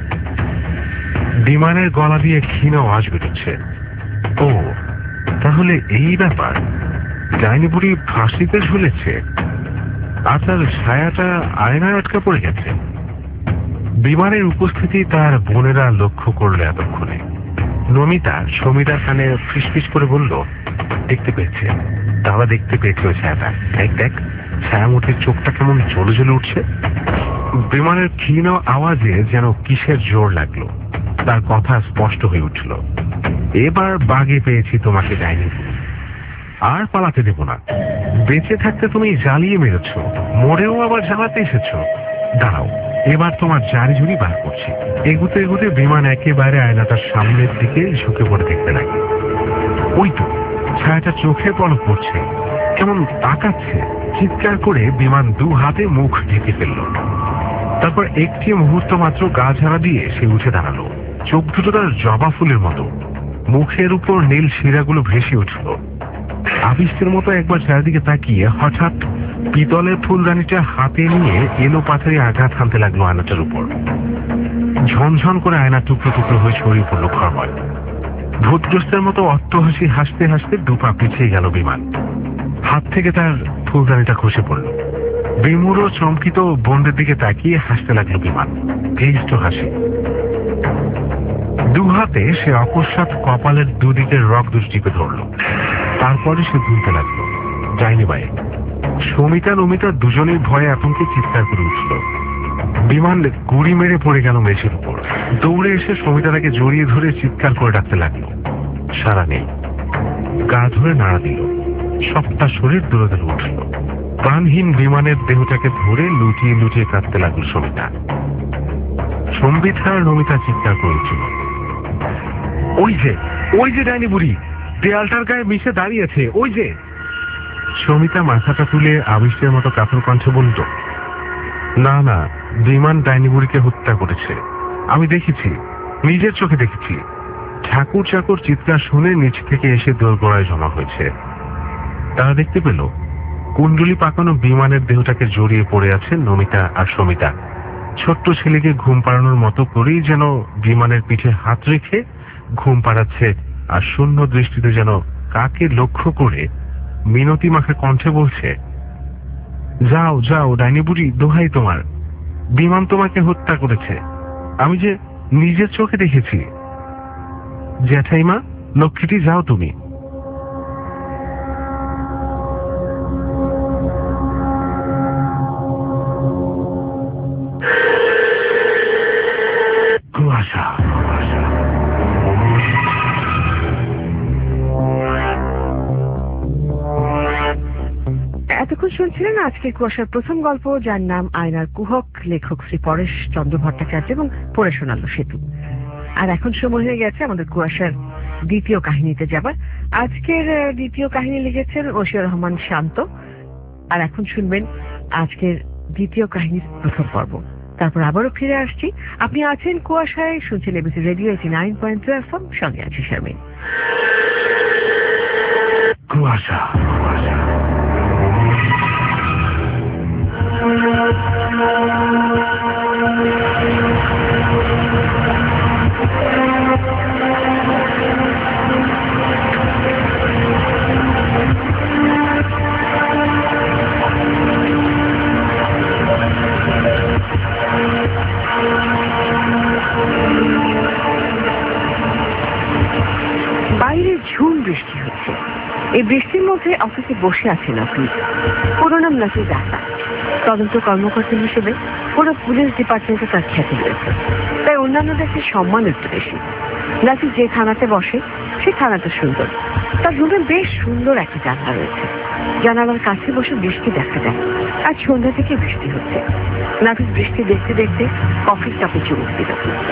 বিমানের গলা দিয়ে ক্ষীণ আওয়াজ বেরোচ্ছে। ও তাহলে এই ব্যাপার, ডাইনি বুড়ি ফাঁসিতে ঝুলেছে আর তার ছায়াটা আয়নায় আটকা পড়ে গেছে। বিমানের উপস্থিতি তার বোনেরা লক্ষ্য করলো এতক্ষণে। নমিতা সমিতার কানে ফিসফিস করে বলল, দেখতে পেয়েছে, তারা দেখতে পেয়েছে ওই ছায়াটা। দেখ দেখ, ছায়ামূর্তির চোখটা কেমন জ্বলে জ্বলে উঠছে। বিমানের ক্ষীণ আওয়াজে যেন কিসের জোর লাগলো, তার কথা স্পষ্ট হয়ে উঠল। এবার বাগে পেয়েছি তোমাকে ডাইনি, আর পালাতে দেব না। বেঁচে থাকতে তুমি জ্বালিয়ে মেরেছ, মরেও আবার জ্বালাতে এসেছ। দাঁড়াও, এবার তোমার জারি ঝুড়ি বার করছি। এগুতে এগুতে বিমান একেবারে আয়নাটার সামনের দিকে ঝুঁকে পড়ে দেখতে লাগে। ওই তো ছায়াটা চোখে পলক পড়ছে, কেমন তাকাচ্ছে। চিৎকার করে বিমান দু হাতে মুখ ঢেকে ফেলল। তারপর একটি মুহূর্ত মাত্র গা ঝাড়া দিয়ে সে উঠে দাঁড়ালো। চোখ দুটো তার জবা ফুলের মতো, মুখের উপর নীল শিরাগুলো ভেসে উঠল। আবিষ্টের মতো একবার চারিদিকে তাকিয়ে হঠাৎ পিতলের ফুলদানিটা হাতে নিয়ে এলো পাথারে আঘাত হানতে লাগলো আয়নাটার উপর। ঝনঝন করে আয়না টুকরো টুকরো হয়ে ছড়িয়ে পড়লো ঘরময়। ভূতগ্রস্তের মতো অট্টহাসি হাসতে হাসতে দুপা পিছিয়ে গেল বিমান। হাত থেকে তার ফুলদানিটা খসে পড়ল। বিমূঢ় চমকিত বন্ধের দিকে তাকিয়ে হাসতে লাগলো বিমান, ক্লিষ্ট হাসি। দু হাতে সে অকস্মাৎ কপালের দুদিকের রক দুষ টিপে ধরল। তারপরে সে দুলতে লাগলো। যায়নি বাই। সমিতা নমিতা দুজনেই ভয়ে আতঙ্কে চিৎকার করে উঠল। বিমান গুড়ি মেরে পড়ে গেল মেঝের উপর। দৌড়ে এসে সমিতা তাকে জড়িয়ে ধরে চিৎকার করে ডাকতে লাগলো। সারা নেই। গা ধরে নাড়া দিল, সবটা শরীর দূরে দূরে উঠল। প্রাণহীন বিমানের দেহটাকে ধরে লুটিয়ে লুটিয়ে কাঁদতে লাগলো সমিতা। সম্বিতা আর নমিতা চিৎকার করে উঠল, ওই যে ওই যে ডাইনি বুড়ি দেয়ালটার গায়ে মিশে দাঁড়িয়েছে, ওই যে। সমিতা মাথাটা তুলে আবিষ্টের মতো কাতর কণ্ঠে বলল, না না, বিমান ডাইনি বুড়িকে হত্যা করেছে। আমি দেখেছি, নিজের চোখে দেখেছি। ঠাকুর চাকর চিৎকার শুনে নিচ থেকে এসে দোরগোড়ায় জমা হয়েছে। তারা দেখতে পেল কুণ্ডলি পাকানো বিমানের দেহটাকে জড়িয়ে পড়ে আছে নমিতা আর সমিতা। ছোট্ট ছেলেকে ঘুম পাড়ানোর মতো করেই যেন বিমানের পিঠে হাত রেখে ঘুম পাড়াচ্ছে, আর শূন্য দৃষ্টিতে যেন কাকে লক্ষ্য করে মিনতি মাখা কণ্ঠে বলছে, যাও যাও ডাইনি বুড়ি, দোহাই তোমার, বিমান তোমাকে হত্যা করেছে। আমি যে নিজের চোখে দেখেছি। জ্যাঠাইমা, লক্ষ্মীটি, যাও তুমি। কুয়াশা এতক্ষণ শুনছিলেন আজকে কুয়াশার প্রথম গল্প, যার নাম আয়নার কুহক, লেখক শ্রী পরেশ চন্দ্র ভট্টাচার্য এবং পড়ে শোনালো সেতু। আর এখন সময় হয়ে গেছে আমাদের কুয়াশার দ্বিতীয় কাহিনীতে যাবার। আজকের দ্বিতীয় কাহিনী লিখেছেন ওসিউর রহমান শান্ত। আর এখন শুনবেন আজকের দ্বিতীয় কাহিনীর প্রথম পর্ব। তারপর আবারও ফিরে আসছি। আপনি আছেন কুয়াশায়, শুনছেন ABC radio eighty nine point two F M, সঙ্গে আছি শারমিন। কুয়াশা কুয়াশা বাইরে ঝুম বৃষ্টি হচ্ছে। এই বৃষ্টির মধ্যে অফিসে বসে আছেন আপনি। পুরো নাম নাসির আহসান। তদন্ত কর্মকর্তা হিসেবে পুরো পুলিশ ডিপার্টমেন্টে তার খ্যাতি রয়েছে, তাই অন্যান্যদের চেয়ে সম্মান একটু বেশি। নাসির যে থানাতে বসে সেই থানাটা সুন্দর। তার রুমে বেশ সুন্দর একটা জানলা রয়েছে। জানালার কাছে বসে বৃষ্টি দেখা যায়। আজ সন্ধ্যা থেকে বৃষ্টি হচ্ছে। নাফিস বৃষ্টি দেখতে দেখতে কফির কাপে চুমুক দিল।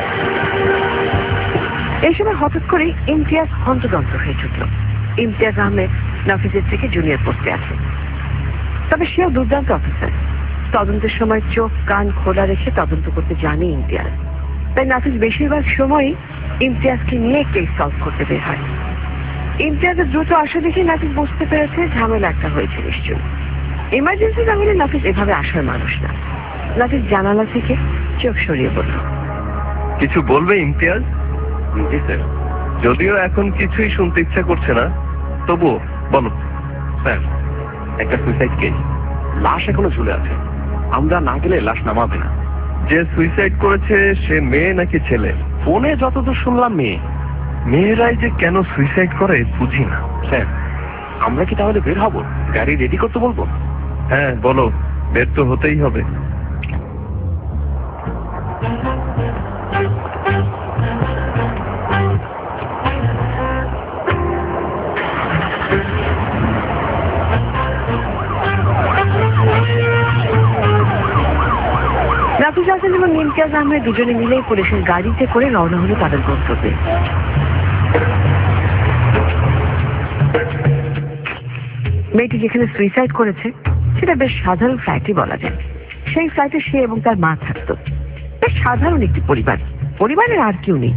এই সময় হঠাৎ করে ইমতিয়াজ হন্তদন্ত হয়ে ছুটল। ইমতিয়াজ আহমেদ নাফিসের থেকে জুনিয়র পোস্টে আছে, তবে সেও দুর্দান্ত অফিসার। তদন্তের সময় চোখ কান খোলা রেখে তদন্ত করতে জানে ইমতিয়াজ, তাই নাফিস বেশিরভাগ সময়ই ইমতিয়াজকে নিয়ে কেস সলভ করতে বের হয়। ইমতিয়াজের দ্রুত আসা দেখে নাফিস বুঝতে পেরেছে ঝামেলা একটা হয়েছে নিশ্চয়ই। ইমার্জেন্সি না হলে নাফিস এভাবে আসার মানুষ না। নাফিস জানালা থেকে চোখ সরিয়ে বলল, কিছু বলবে ইমতিয়াজ? জি স্যার, যদিও এখন কিছুই শুনতে ইচ্ছা করছে না, তবুও বলো। স্যার, একটা সুইসাইড কেস, লাশ এখনো ঝুলে আছে। আমরা না গেলে লাশ নামাবে না। যে সুইসাইড করেছে সে মেয়ে নাকি ছেলে? ফোনে যতদূর শুনলাম মেয়ে। মেয়েরাই যে কেন সুইসাইড করে বুঝি না। স্যার, আমরা কি তাহলে বের হব? গাড়ি রেডি করতে বলবো? হ্যাঁ বলো, বের তো হতেই হবে। নাফিস হাসান এবং ইমতিয়াজ আহমেদ দুজনে মিলেই পুলিশের গাড়িতে করে রওনা হলো তাদের গন্তব্যে। মেয়েটি যেখানে সুইসাইড করেছে সেটা বেশ সাধারণ ফ্ল্যাটই বলা যায়। সেই ফ্ল্যাটে সে এবং তার মা থাকতো। বেশ সাধারণ একটি পরিবার, পরিবারের আর কেউ নেই।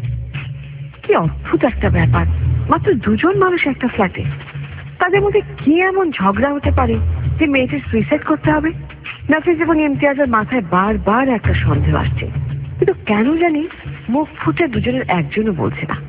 কি অদ্ভুত একটা ব্যাপার, মাত্র দুজন মানুষ একটা ফ্ল্যাটে। তাদের মধ্যে কি এমন ঝগড়া হতে পারে যে মেয়েটির সুইসাইড করতে হবে? নাফিস এবং ইমতিয়াজের মাথায় বারবার একটা সন্দেহ আসছে, কিন্তু কেন জানি মুখ ফুটে দুজনের একজনও বলছে না।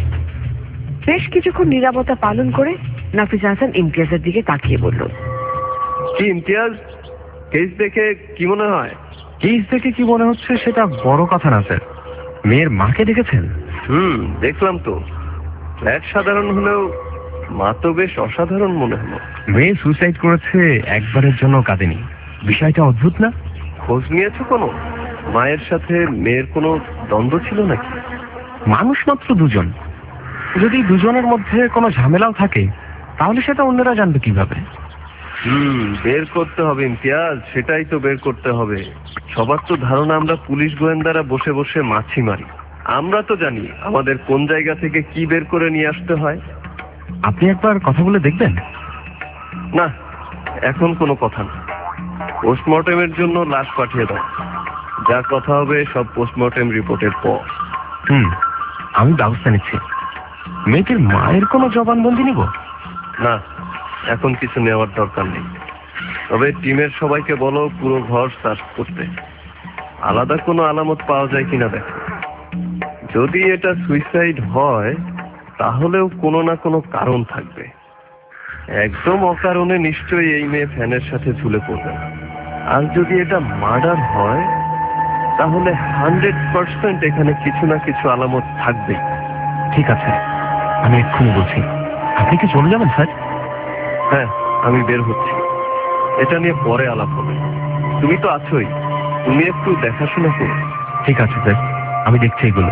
বেশ কিছুক্ষণ নীরবতা পালন করে নাফিস হাসান ইমতিয়াজের দিকে তাকিয়ে বলল, কি ইমতিয়াজ, কেস দেখে কি মনে হয়? কেস দেখে কি মনে হচ্ছে সেটা বড় কথা না স্যার। মেয়ের মাকে দেখেছেন? হুম, দেখলাম তো। ফ্ল্যাট সাধারণ হলেও মা তো বেশ অসাধারণ মনে হলো। মেয়ে সুইসাইড করেছে, একবারের জন্য কাঁদেনি। বিষয়টা অদ্ভুত না? খোঁজ নিয়েছো কোনো? মায়ের সাথে মেয়ের কোনো দ্বন্দ্ব ছিল নাকি? মানুষ মাত্র দুজন, যদি দুজনের মধ্যে কোনো ঝামেলাও থাকে তাহলে সেটা অন্যরা জানবে কিভাবে? হুম, বের করতে হবে ইমতিয়াজ, সেটাই তো বের করতে হবে। সবার তো ধারণা আমরা পুলিশ গোয়েন্দারা বসে বসে মাছি মারি। আমরা তো জানি আমাদের কোন জায়গা থেকে কি বের করে নিয়ে আসতে হয়। আপনি একবার কথা বলে দেখবেন? না, এখন কোনো কথা না। পোস্টমর্টেমের জন্য লাশ পাঠিয়ে দাও। যা কথা হবে সব পোস্টমর্টেম রিপোর্টের পর। হুম, আমি ব্যবস্থা নিচ্ছি। মেয়েটির মায়ের কোনো জবানবন্দি নিব? না, এখন কিছু নেওয়ার দরকার নেই। তবে টিমের সবাইকে বলো পুরো ঘর সার্চ করতে, আলাদা কোনো আলামত পাওয়া যায় কিনা দেখো। যদি এটা সুইসাইড হয় তাহলেও কোনো না কোনো কারণ থাকবে। একদম অকারণে নিশ্চয়ই এই মেয়ে ফ্যানের সাথে ঝুলে পড়বে না। আর যদি এটা মার্ডার হয় তাহলে হান্ড্রেড পার্সেন্ট এখানে কিছু না কিছু আলামত থাকবেই। ঠিক আছে, আমি এক্ষুনি বলছি। আপনি কি চলে যাবেন স্যার? হ্যাঁ, আমি বের হচ্ছি। এটা নিয়ে পরে আলাপ হবে। তুমি তো আছোই, তুমি একটু দেখাশোনা করো। ঠিক আছে স্যার, আমি দেখছি এগুলো।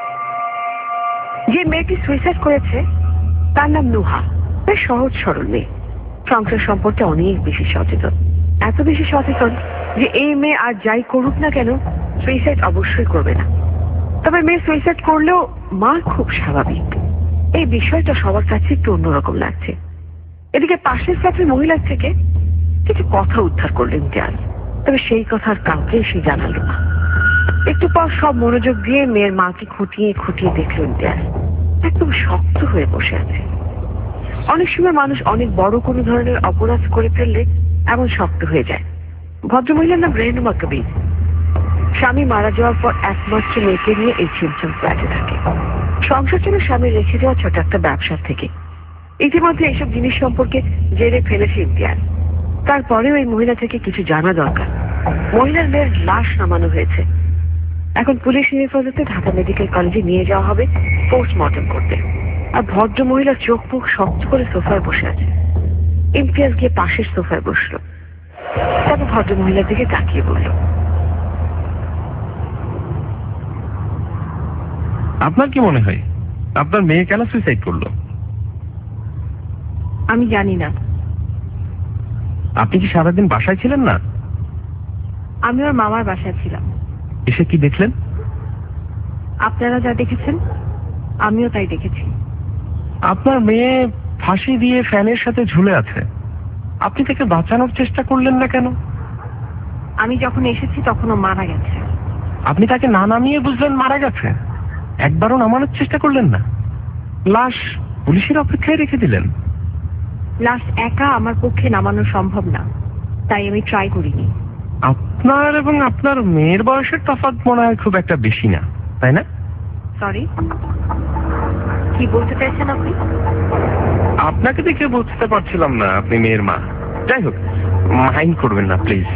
যে মেয়েটি সুইসাইড করেছে তার নাম নুহা। বেশ সহজ সরল মেয়ে, সংসার সম্পর্কে অনেক বেশি সচেতন। এত বেশি সচেতন যে এই মেয়ে আর যাই করুক না কেন সুইসাইড অবশ্যই করবে না। তবে মেয়ে সুইসাইড করলেও মা খুব স্বাভাবিক। এই বিষয়টা সবার কাছে একটু অন্যরকম লাগছে। এদিকে পাশের ফ্ল্যাটের মহিলার থেকে কিছু কথা উদ্ধার করলেন ইমতিয়াজ। তবে সেই কথা আর কাউকে সে জানালো না। একটু পর সব মনোযোগ দিয়ে মেয়ের মাকে খুঁটিয়ে খুঁটিয়ে দেখলো ইমতিয়াজ একদম শক্ত হয়ে বসে আছে। অনেক সময় মানুষ অনেক বড় কোনো ধরনের অপরাধ করে ফেললে এমন শক্ত হয়ে যায়। ভদ্রমহিলার নাম রেহনুমা কবির। স্বামী মারা যাওয়ার পর একমাত্র মেয়েকে নিয়ে এই ছিমছাম ফ্ল্যাটে থাকে। সংসার ছিল স্বামীর রেখে যাওয়া ছোট একটা ব্যবসার থেকে। ইতিমধ্যে এইসব জিনিস সম্পর্কে জেনে ফেলেছে ইমতিয়াজ। তারপরেও এই মহিলা থেকে কিছু জানা দরকার। মহিলার মেয়ের লাশ নামানো হয়েছে, এখন পুলিশের হেফাজতে ঢাকা মেডিকেল কলেজে নিয়ে যাওয়া হবে পোস্টমর্টম করতে। আর ভদ্র মহিলার চোখ মুখ শক্ত করে সোফায় বসে আছে। ইমতিয়াজ গিয়ে পাশের সোফায় বসলো, তারপর ভদ্র মহিলার দিকে তাকিয়ে বলল, আপনার কি মনে হয় আপনার মেয়ে কেন সুইসাইড করলো? আমি জানি না। আপনি কি সারাদিন বাসায় ছিলেন না? আমি ওর মামার বাসায় ছিলাম। এসে কি দেখলেন? আপনারা যা দেখেছেন আমিও তাই দেখেছি। আপনার মেয়ে ফাঁসি দিয়ে ফ্যানের সাথে ঝুলে আছে, আপনি তাকে বাঁচানোর চেষ্টা করলেন না কেন? আমি যখন এসেছি তখন ও মারা গেছে। আপনি তাকে না নামিয়ে বুঝলেন মারা গেছে, একবারও নামানোর চেষ্টা করলেন না? লাশ পুলিশের অপেক্ষায় রেখে দিলেন। লাশ একা আমার পক্ষে নামানো সম্ভব না, তাই আমি ট্রাই করিনি। আপনার এবং আপনার মেয়ের বয়সের তফাৎ মনে হয় খুব একটা বেশি না, তাই না? সরি, কি বলতে চাইছেন আপনি? আপনাকে দেখে বুঝতে পারছিলাম না আপনি মেয়ের মা। যাই হোক, মাইন্ড করবেন না প্লিজ।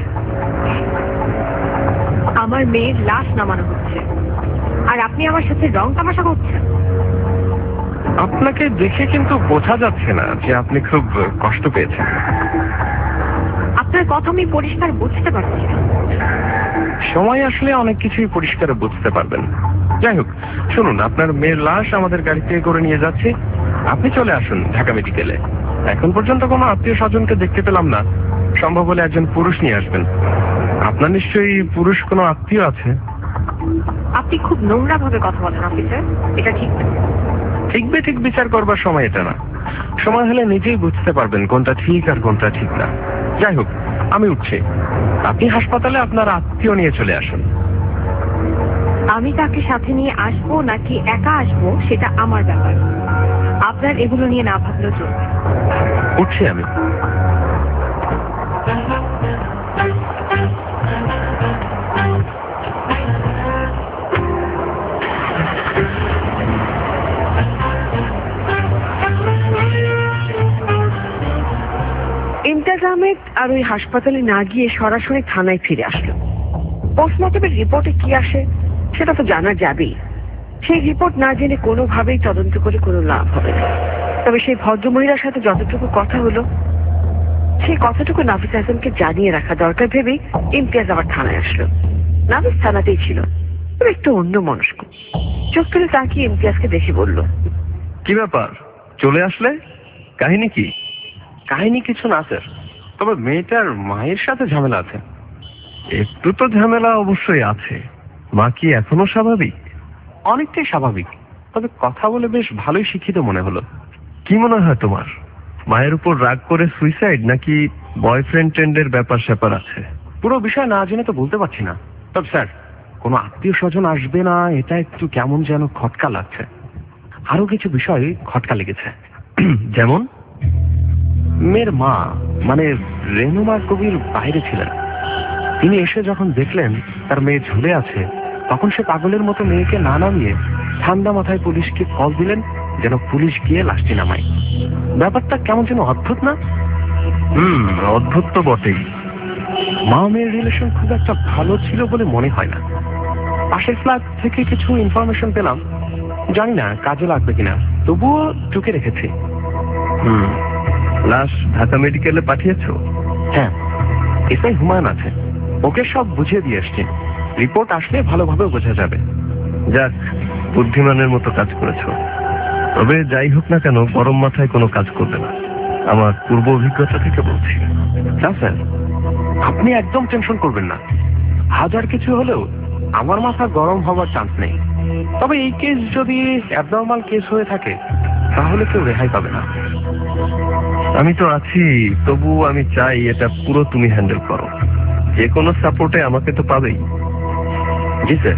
আমার মেয়ের লাশ নামানো হচ্ছে আর আপনি আমার সাথে রং তামাশা করছেন। আপনাকে দেখে কিন্তু বোঝা যাচ্ছে না যে আপনি খুব কষ্ট পেয়েছেন। আপনার কথা আমি পরিষ্কার বুঝতে পারছি না। সময় আসলে অনেক কিছুই পরিষ্কার বুঝতে পারবেন। যাই হোক, শুনুন, আপনার মেয়ের লাশ আমাদের গাড়ি থেকে করে নিয়ে যাচ্ছে, আপনি চলে আসুন ঢাকা মেডিকেলে। এখন পর্যন্ত কোনো আত্মীয় স্বজনকে দেখতে পেলাম না, সম্ভব হলে একজন পুরুষ নিয়ে আসবেন। আপনার নিশ্চয়ই পুরুষ কোনো আত্মীয় আছে। আপনি খুব নোংরা ভাবে কথা বলেন অফিসার, এটা ঠিক না। ঠিক বে ঠিক বিচার করবার সময় এটা না, সময় হলে নিজেই বুঝতে পারবেন কোনটা ঠিক আর কোনটা ঠিক না। যাই হোক, আমি উঠছি, আপনি হাসপাতালে আপনার আত্মীয় নিয়ে চলে আসুন। আমি তাকে সাথে নিয়ে আসবো নাকি একা আসবো সেটা আমার ব্যাপার, আপনার এগুলো নিয়ে না ভাবলেও চলবে। উঠছি আমি। ইমতিয়াজ আহমেদ আর ওই হাসপাতালে না গিয়ে সরাসরি থানায় ফিরে আসলো। পোস্টমর্টমের রিপোর্টে কি আসে সেটা তো জানা যাবেই। সেই রিপোর্ট না জেনে কোনোভাবেই তদন্ত করে কোনো লাভ হবে না। তবে সেই ভদ্রমহিলার সাথে যতটুকু কথা হলো সেই কথাটুকু নাফিস হাসানকে জানিয়ে রাখা দরকার ভেবেই ইমতিয়াজ আবার থানায় আসলো। নাফিস থানাতেই ছিল, তবে একটু অন্য মনস্ক। চোখ তুলে তাকিয়ে ইমতিয়াজকে দেখে বলল, কি ব্যাপার, চলে আসলে? কাহিনী কি? কাহিনী কিছু না স্যার, তবে মেয়েটার মায়ের সাথে ঝামেলা আছে। একটু তো ঝামেলা অবশ্যই আছে। মা কি এখনো স্বাভাবিক? অনেকটাই স্বাভাবিক, তবে কথা বলে বেশ ভালোই শিক্ষিত মনে হলো। কি মনে হয় তোমার, মায়ের উপর রাগ করে সুইসাইড নাকি বয়ফ্রেন্ড ট্রেন্ডের ব্যাপার স্যাপার আছে? পুরো বিষয় না জেনে তো বলতে পারছি না। তবে স্যার, কোনো আত্মীয় স্বজন আসবে না এটা একটু কেমন যেন খটকা লাগছে। আরো কিছু বিষয় খটকা লেগেছে। যেমন? মেয়ের মা মানে রেহনুমা কবির বাইরে ছিলেন। তিনি এসে যখন দেখলেন তার মেয়ে ঝুলে আছে, তখন সে পাগলের মতো মেয়েকে না নামিয়ে ঠান্ডা মাথায় পুলিশকে কল দিলেন যেন পুলিশ গিয়ে লাশটি নামায়। ব্যাপারটা কেমন যেন অদ্ভুত না? হুম, অদ্ভুত তো বটেই। মা মেয়ের রিলেশন খুব একটা ভালো ছিল বলে মনে হয় না। পাশের ফ্ল্যাট থেকে কিছু ইনফরমেশন পেলাম, জানি না কাজে লাগবে কিনা, তবুও টুকে রেখেছি। হুম, লাশ ঢাকা মেডিকেলে পাঠিয়েছো? হ্যাঁ, এসআই হুমায়ুন আছে, ওকে সব বুঝিয়ে দিয়ে এসছি। রিপোর্ট আসলে ভালোভাবে বোঝা যাবে। যাক, বুদ্ধিমানের মতো কাজ করেছো। তবে যাই হোক না কেন, গরম মাথায় কোনো কাজ করবে না, আমার পূর্ব অভিজ্ঞতা থেকে বলছি। না স্যার, আপনি একদম টেনশন করবেন না। হাজার কিছু হলেও আমার মাথা গরম হওয়ার চান্স নেই। তবে এই কেস যদি অ্যাবনর্মাল কেস হয়ে থাকে তাহলে কেউ রেহাই পাবে না। আমি তো আছি, তবু আমি চাই এটা পুরো তুমি হ্যান্ডেল করো। যে কোনো সাপোর্টে আমাকে তো পাবেই। জি স্যার।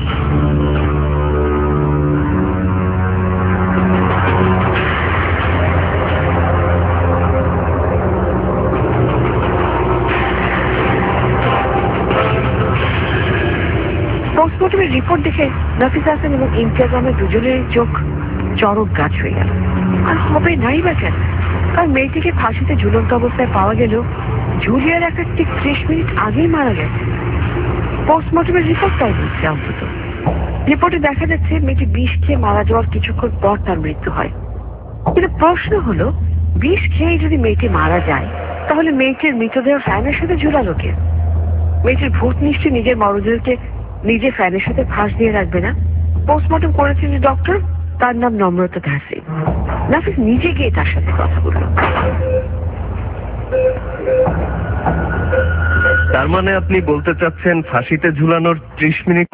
পোস্টমর্টমের রিপোর্ট দেখে নাফিস হাসান এবং ইমতিয়াজ আহমেদ দুজনের চোখ চরক গাছ হয়ে গেল। আর হবে নাই বা কেন? কারণ মেয়েটিকে ফাঁসিতে ঝুলন্ত অবস্থায় পাওয়া গেল জুলিয়ার একটা ঠিক ত্রিশ মিনিট আগেই মারা গেছে। পোস্টমর্টমের রিপোর্ট তাই বলছে। অন্তত রিপোর্টে দেখা যাচ্ছে মেয়েটি বিষ খেয়ে মারা যাওয়ার কিছুক্ষণ পর তার মৃত্যু হয়। কিন্তু প্রশ্ন হলো, বিষ খেয়ে যদি মেয়েটি মারা যায় তাহলে মেয়েটির মৃতদেহ ফ্যানের সাথে ঝুলালো কে? মেয়েটির ভূত নিশ্চয়ই নিজের মরদেহকে নিজে ফ্যানের সাথে ফাঁস দিয়ে রাখবে না। পোস্টমর্টম করেছেন যে ডক্টর, তার নাম নম্রতা ধাসি। নাফিস নিজে গিয়ে তার সাথে কথা বলল। তার মানে আপনি বলতে চাচ্ছেন ফাঁসিতে ঝুলানোর ত্রিশ মিনিট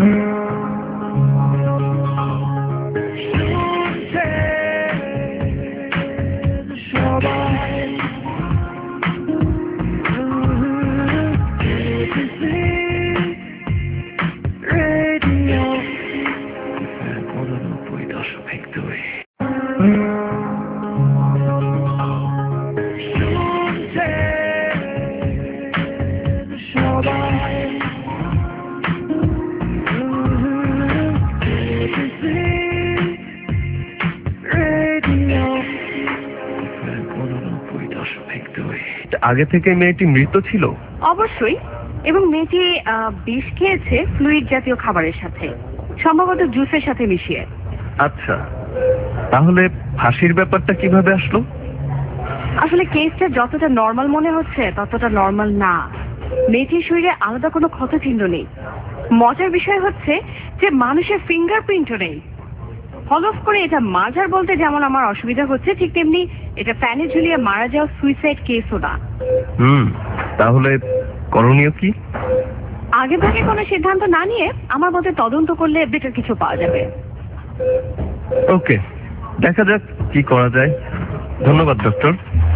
আগে থেকে মেয়েটি মৃত ছিল? অবশ্যই, এবং মেয়েটি বিষ খেয়েছে ফ্লুইড জাতীয় খাবারের সাথে, সম্ভবত জুসের সাথে মিশিয়ে। আচ্ছা, তাহলে ফাঁসির ব্যাপারটা কিভাবে আসলো? আসলে কেসটা যতটা নর্মাল মনে হচ্ছে ততটা নর্মাল না। মেয়েটির শরীরে আলাদা কোনো ক্ষতচিহ্ন নেই। মজার বিষয় হচ্ছে যে মানুষের ফিঙ্গারপ্রিন্টও নেই। হলফ করে এটা মাজার বলতে যেমন আমার অসুবিধা হচ্ছে, ঠিক তেমনি এটা ফ্যানে ঝুলিয়ে মারা যাওয়া সুইসাইড কেসও না। হুম, তাহলে করণীয় কি? আগে ভাগে কোনো সিদ্ধান্ত না নিয়ে আমার মতে তদন্ত করলে বেটার কিছু পাওয়া যাবে। ওকে, দেখা যাক কি করা যায়। ধন্যবাদ ডক্টর।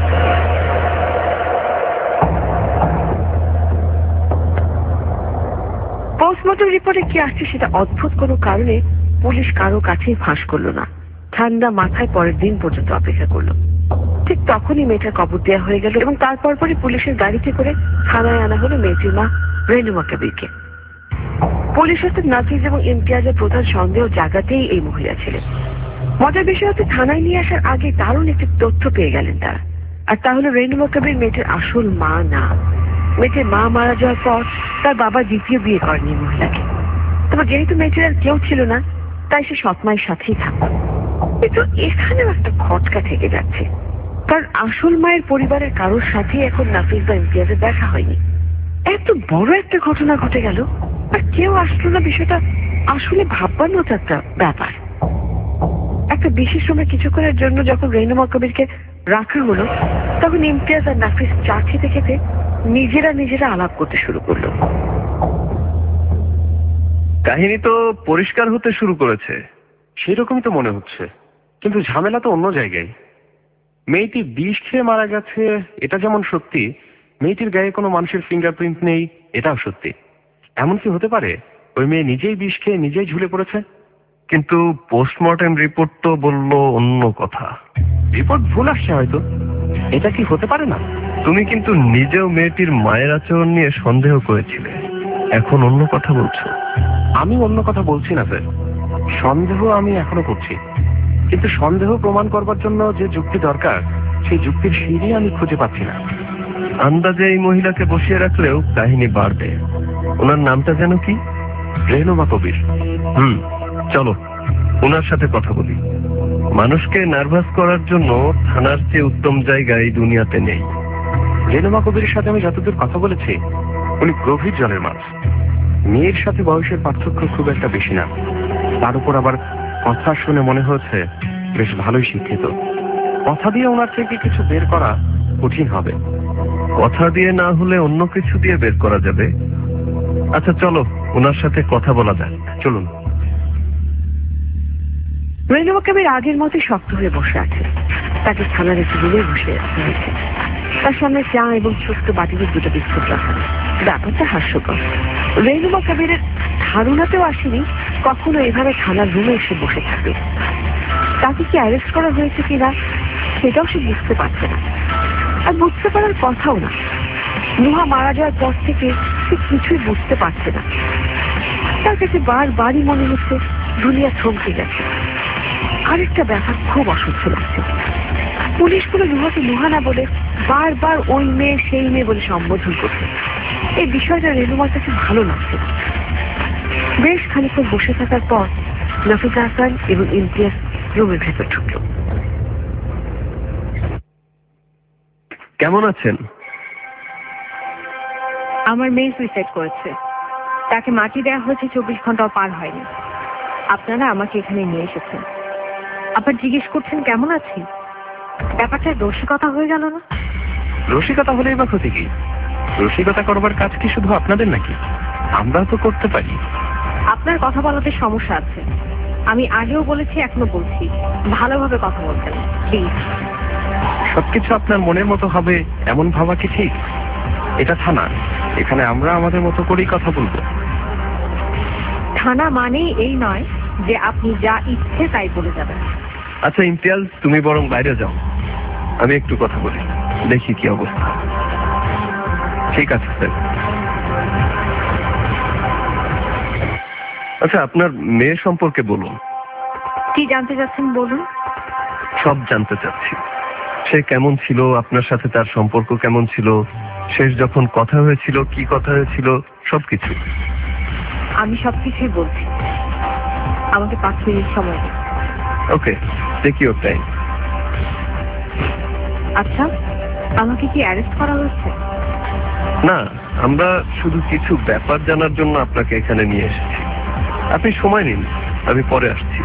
পোস্টমর্টম রিপোর্টে কি আসছে সেটা অদ্ভুত কোনো কারণে পুলিশ কারো কাছেই ফাঁস করলো না। ঠান্ডা মাথায় পরের দিন পর্যন্ত অপেক্ষা করলো। ঠিক তখনই মেয়েটার কবর দেওয়া হয়ে গেল এবং তারপর পরই পুলিশের গাড়িতে করে থানায় আনা হলো মেয়েটির মা রেনুমা কবিরকে। পুলিশ হচ্ছে নাফিস এবং ইমতিয়াজের প্রধান সন্দেহ জায়গাতেই এই মহিলা ছিলেন। মজার বিষয় হচ্ছে থানায় নিয়ে আসার আগে দারুণ একটি তথ্য পেয়ে গেলেন তারা। আর তা হলো রেনুমা কবির মেয়েটির আসল মা না। মেয়েটির মা মারা যাওয়ার পর তার বাবা দ্বিতীয় বিয়ে করেনি মহিলাকে। তবে যেহেতু মেয়েটির আর কেউ ছিল না, তাই সে সৎমায়ের সাথেই থাকত। কিন্তু এখানেও একটা খটকা থেকে যাচ্ছে, কারণ আসল মায়ের পরিবারের কারোর সাথেই এখন নাফিস বা ইমতিয়াজের দেখা হয়নি। এত বড় একটা ঘটনা ঘটে গেল আর কেউ আসলো না। বিষয়টা আসলে ভাববার মতো একটা ব্যাপার। একটা বিশেষ সময় কিছুক্ষণের জন্য যখন রেনুমা কবিরকে রাখা হলো, তখন ইমতিয়াজ আর নাফিস চা খেতে খেতে নিজেরা নিজেরা আলাপ করতে শুরু করলো। কাহিনী তো পরিষ্কার হতে শুরু করেছে। সেরকমই তো মনে হচ্ছে, কিন্তু ঝামেলা তো অন্য জায়গায়। মেয়েটি বিষ খেয়ে মারা গেছে এটা যেমন সত্যি, মেয়েটির গায়ে কোনো মানুষের ফিঙ্গারপ্রিন্ট নেই এটাও সত্যি। এমন কি হতে পারে ওই মেয়ে নিজেই বিষ খেয়ে নিজেই ঝুলে পড়েছে? কিন্তু পোস্টমর্টেম রিপোর্ট তো বলল অন্য কথা। রিপোর্ট ভুল আসছে হয়তো। এটা কি হতে পারে না? তুমি কিন্তু নিজেও মেয়েটির মায়ের আচরণ নিয়ে সন্দেহ করেছিলে, এখন অন্য কথা বলছো। আমি অন্য কথা বলছি না স্যার, সন্দেহ আমি এখনো করছি, কিন্তু সন্দেহ প্রমাণ করবার জন্য যে যুক্তি দরকার সেই যুক্তির সিঁড়ি আমি খুঁজে পাচ্ছি না। আন্দাজে এই মহিলাকে বসিয়ে রাখলেও কাহিনী বাড়বে। ওনার নামটা যেন কি? রেনুমা কবির। হুম, চলো ওনার সাথে কথা বলি। মানুষকে নার্ভাস করার জন্য থানার চেয়ে উত্তম জায়গা এই দুনিয়াতে নেই। রেনুমা কবিরের সাথে আমি যতদূর কথা বলেছি, উনি গভীর জলের মাছ। মেয়ের সাথে বয়সের পার্থক্য খুব একটা বেশি না। তার উপর আবার কথা শুনে মনে হচ্ছে বেশ ভালোই শিক্ষিত। কথা দিয়ে ওনার থেকে কিছু বের করা কঠিন হবে। কথা দিয়ে না হলে অন্য কিছু দিয়ে বের করা যাবে। আচ্ছা চলো ওনার সাথে কথা বলা যাক, চলুন। রেনুমা কবির আগের মতোই শক্ত হয়ে বসে আছে। তাকে থানার একটি রুমে বসে হয়েছে। তার সামনে চা এবং ছোট্ট বাটিতে দুটো বিস্কুট রাখা। ব্যাপারটা হাস্যকর। রেনুমা কবিরের ধারণাতেও আসেনি কখনো এভাবে থানার রুমে এসে বসে থাকবে। তাকে কি অ্যারেস্ট করা হয়েছে কিনা সেটাও সে বুঝতে পারছে না, আর বুঝতে পারার কথাও না। নুহা মারা যাওয়ার পর থেকে সে কিছুই বুঝতে পারছে না। তার কাছে বারবারই মনে হচ্ছে দুনিয়া থমকে গেছে। আরেকটা ব্যাপার খুব অসহ্য লাগছে। পুলিশগুলো নুহাকে নুহা না বলে বারবার ওই মেয়ে সেই মেয়ে বলে সম্বোধন করছে। এই বিষয়টা রেনুমার কাছে ভালো লাগছে না। বেশ খানিকক্ষণ বসে থাকার পর নাফিজা হাসান এবং ইমতিয়াজ রুমের ভেতর ঢুকল। কেমন আছেন? আমার মেয়ে সুইসাইড করেছে। তাকে মাটি দেওয়া হয়েছে, চব্বিশ ঘন্টাও পার হয়নি। আপনারা আমাকে এখানে নিয়ে এসেছেন, আবার জিজ্ঞেস করছেন কেমন আছি। ব্যাপারটা রসিকতা হয়ে গেল না? রসিকতা হলেই বা ক্ষতি কি? রসিকতা করবার কাজ কি শুধু আপনাদের নাকি? আমরা তো করতে পারি। আপনার কথা বলাতে সমস্যা আছে। আমি আগেও বলেছি, এখনো বলছি, ভালোভাবে কথা বলতেন প্লিজ। সবকিছু আপনার মনের মতো হবে এমন ভাবা কি ঠিক? এটা থানা, এখানে আমরা আমাদের মতো করেই কথা বলবো। থানা মানেই এই নয় যে আপনি যা ইচ্ছে তাই বলে যাবেন। আচ্ছা ইমতিয়াজ, তুমি বরং বাইরে যাও, আমি একটু কথা বলি, দেখি কি অবস্থা। ঠিক আছে স্যার। আচ্ছা আপনার মেয়ে সম্পর্কে বলুন। কি জানতে চাচ্ছেন বলুন। সব জানতে চাচ্ছি। সে কেমন ছিল, আপনার সাথে তার সম্পর্ক কেমন ছিল, শেষ যখন কথা হয়েছিল কি কথা হয়েছিল, সবকিছু। আমি সবকিছুই বলছি, আমাকে পাঁচ মিনিট সময় দিন। Okay, take your time. আচ্ছা, আমাকে কি অ্যারেস্ট করা হচ্ছে? না, আমরা শুধু কিছু ব্যাপার জানার জন্য আপনাকে এখানে নিয়ে এসেছি। আপনি সময় নিন, আমি পরে আসছি।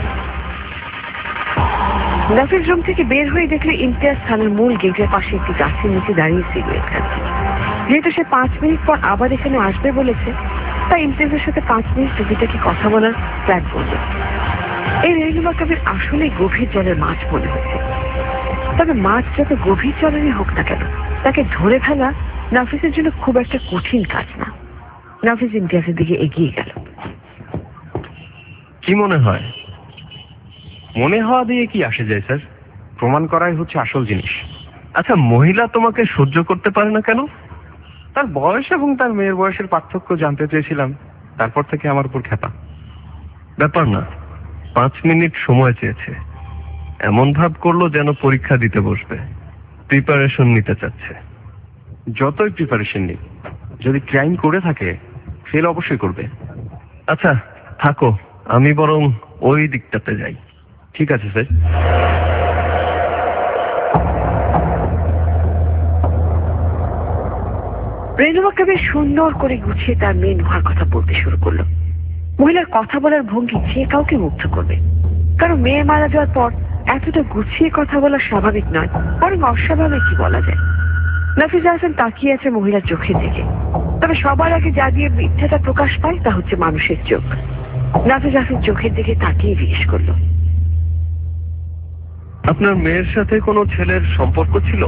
নাফিজ রুম থেকে বের হয়ে দেখলে ইমতিয়াজ খানের মূল গেটের পাশে একটি গাছের নিচে দাঁড়িয়ে সিগারেট খাচ্ছে। যেহেতু সে পাঁচ মিনিট পর আবার এখানে আসবে বলেছে, তাই ইমতিয়াজের সাথে পাঁচ মিনিট টুকিটাকি কথা বলার প্ল্যান করবে। এই রেনুমা কবির আসলে গভীর জলের মাছ মনে হচ্ছে। তবে মাছ যত গভীর জলেরই হোক না কেন, তাকে ধরে ফেলা নাফিজের জন্য খুব একটা কঠিন কাজ না। নাফিজ ইমতিয়াজের দিকে এগিয়ে গেল। কি মনে হয়? মনে হওয়া দিয়ে কি আসে যায় স্যার? প্রমাণ করাই হচ্ছে আসল জিনিস। আচ্ছা, মহিলা তোমাকে সহ্য করতে পারে না কেন? তার বয়স এবং তার মেয়ের বয়সের পার্থক্য জানতে চেয়েছিলাম, তারপর থেকে আমার উপর খেপা। ব্যাপার না, পাঁচ মিনিট সময় চেয়েছে। এমন ভাব করলো যেন পরীক্ষা দিতে বসবে, প্রিপারেশন নিতে চাচ্ছে। যতই প্রিপারেশন নিক, যদি ক্রাইম করে থাকে ফেল অবশ্যই করবে। আচ্ছা থাকো, আমি বরং ওই দিকটাতে যাই। ঠিক আছে স্যার। রেনুমা কবির সুন্দর করে গুছিয়ে তার মেয়ে নুহার কথা বলতে শুরু করলো। মহিলার কথা বলার ভঙ্গি যে কাউকে মুগ্ধ করবে, কারণ মেয়ে মারা যাওয়ার পর এতটা গুছিয়ে কথা বলা স্বাভাবিক নয়, বরং অস্বাভাবিক কি বলা যায়। নাফিজা হাসান তাকিয়ে আছে মহিলার চোখের দিকে। তবে সবার আগে যা দিয়ে মিথ্যাটা প্রকাশ পায় তা হচ্ছে মানুষের চোখ। নাফিজা হাসান চোখের দিকে তাকিয়ে জিজ্ঞেস করলো, আপনার মেয়ের সাথে কোনো ছেলের সম্পর্ক ছিল?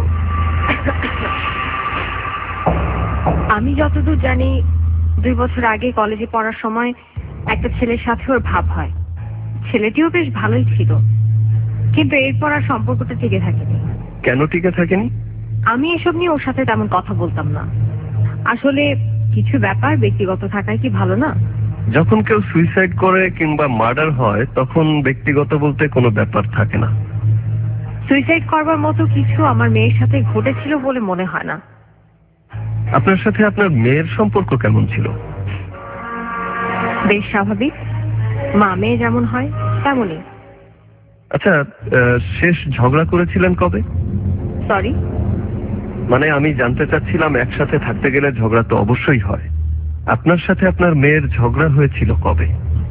আমি যতদূর জানি, দুই বছর আগে কলেজে পড়ার সময় একটা ছেলের সাথে ওর ভাব হয়। ছেলেটিও বেশ ভালোই ছিল, কিন্তু এরপর আর সম্পর্কটা টিকে থাকেনি। কেন টিকে থাকেনি? আমি এসব নিয়ে ওর সাথে তেমন কথা বলতাম না। আসলে কিছু ব্যাপার ব্যক্তিগত থাকাই কি ভালো না? যখন কেউ সুইসাইড করে কিংবা মার্ডার হয়, তখন ব্যক্তিগত বলতে কোনো ব্যাপার থাকে না। সুইসাইড করবার মতো কিছু আমার মেয়ের সাথে ঘটেছিল বলে মনে হয় না। আপনার সাথে আপনার মেয়ের সম্পর্ক কেমন ছিল? বেশ স্বাভাবিক, মা মেয়ে যেমন হয় তেমনই। আচ্ছা, শেষ ঝগড়া করেছিলেন কবে? সরি, মানে আমি জানতে চাচ্ছিলাম, একসাথে থাকতে গেলে ঝগড়া তো অবশ্যই হয়। আপনার সাথে আপনার মেয়ের ঝগড়া হয়েছিল কবে?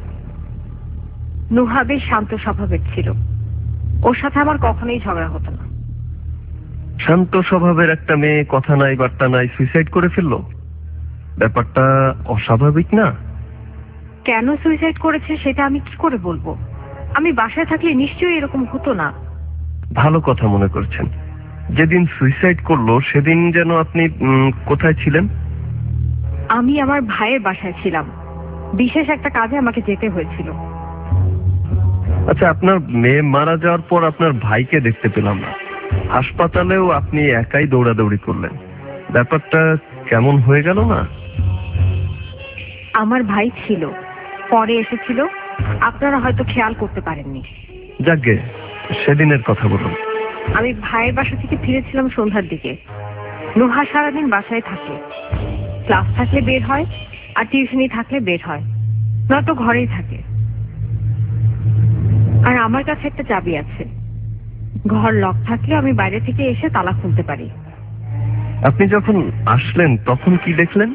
নুহা বেশ শান্ত স্বভাবের ছিল, ওর সাথে আমার কখনোই ঝগড়া হতো না। শান্ত স্বভাবের একটা মেয়ে কথা নাই বার্তা নাই সুইসাইড করে ফেললো, ব্যাপারটা অস্বাভাবিক না? কেন সুইসাইড করেছে সেটা আমি কি করে বলবো? আমি বাসায় থাকলে নিশ্চয়ই এরকম হতো না। ভালো কথা মনে করছেন, যেদিন সুইসাইড করলো সেদিন যেন আপনি উম, কোথায় ছিলেন? আমি আমার ভাইয়ের বাসায় ছিলাম, বিশেষ একটা কাজে আমাকে যেতে হয়েছিল। আচ্ছা, আপনার মেয়ে মারা যাওয়ার পর আপনার ভাইকে দেখতে পেলাম না, হাসপাতালেও আপনি একাই দৌড়াদৌড়ি করলেন, ব্যাপারটা কেমন হয়ে গেল না? আমার ভাই ছিল, পরে এসেছিল, আপনারা হয়তো খেয়াল করতে পারেননি। যাকগে, সেদিনের কথা বলুন। আমি ভাইয়ের বাসা থেকে ফিরেছিলাম সন্ধ্যার দিকে। নুহা সারাদিন বাসায় থাকে, ক্লাস থাকলে বের হয়, আর টিউশনি থাকলে বের হয়, নয়তো ঘরেই থাকে। আর আমার কাছে একটা চাবি আছে, ঘর লক থাকলে আমি বাইরে থেকে এসে তালা খুলতে পারি। আপনি যখন আসলেন তখন কি দেখলেন?